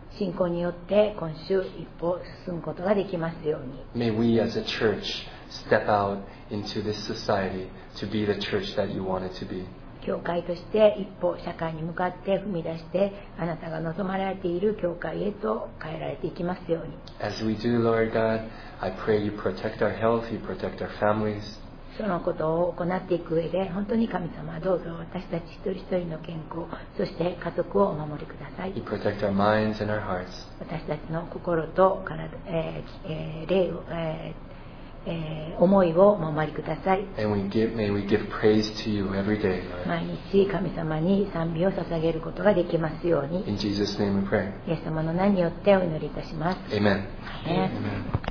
Speaker 2: 信仰によって今週一歩進むことができますように。
Speaker 1: May we as a church step out into this society to be the church that you want it to be.
Speaker 2: 教会として一歩社会に向かって踏み出して、あなたが望まれている教会へと変えられていきますように。
Speaker 1: As we do, Lord God, I pray you protect our health, you protect our families.
Speaker 2: そのことを行っていく上で、本当に神様はどうぞ私たち一人一人の健康、そして家族をお守りください。
Speaker 1: You protect our minds and our hearts.
Speaker 2: 私たちの心と体、えーえー霊を、えーえー思いをお守りください。
Speaker 1: And we give, may we give praise to you every day, Lord.
Speaker 2: 毎日神様に賛美を捧げることができますように。
Speaker 1: In Jesus' name we pray.
Speaker 2: イエス様の名によってお祈りいたします。
Speaker 1: Amen.
Speaker 2: アーメン。
Speaker 1: Amen.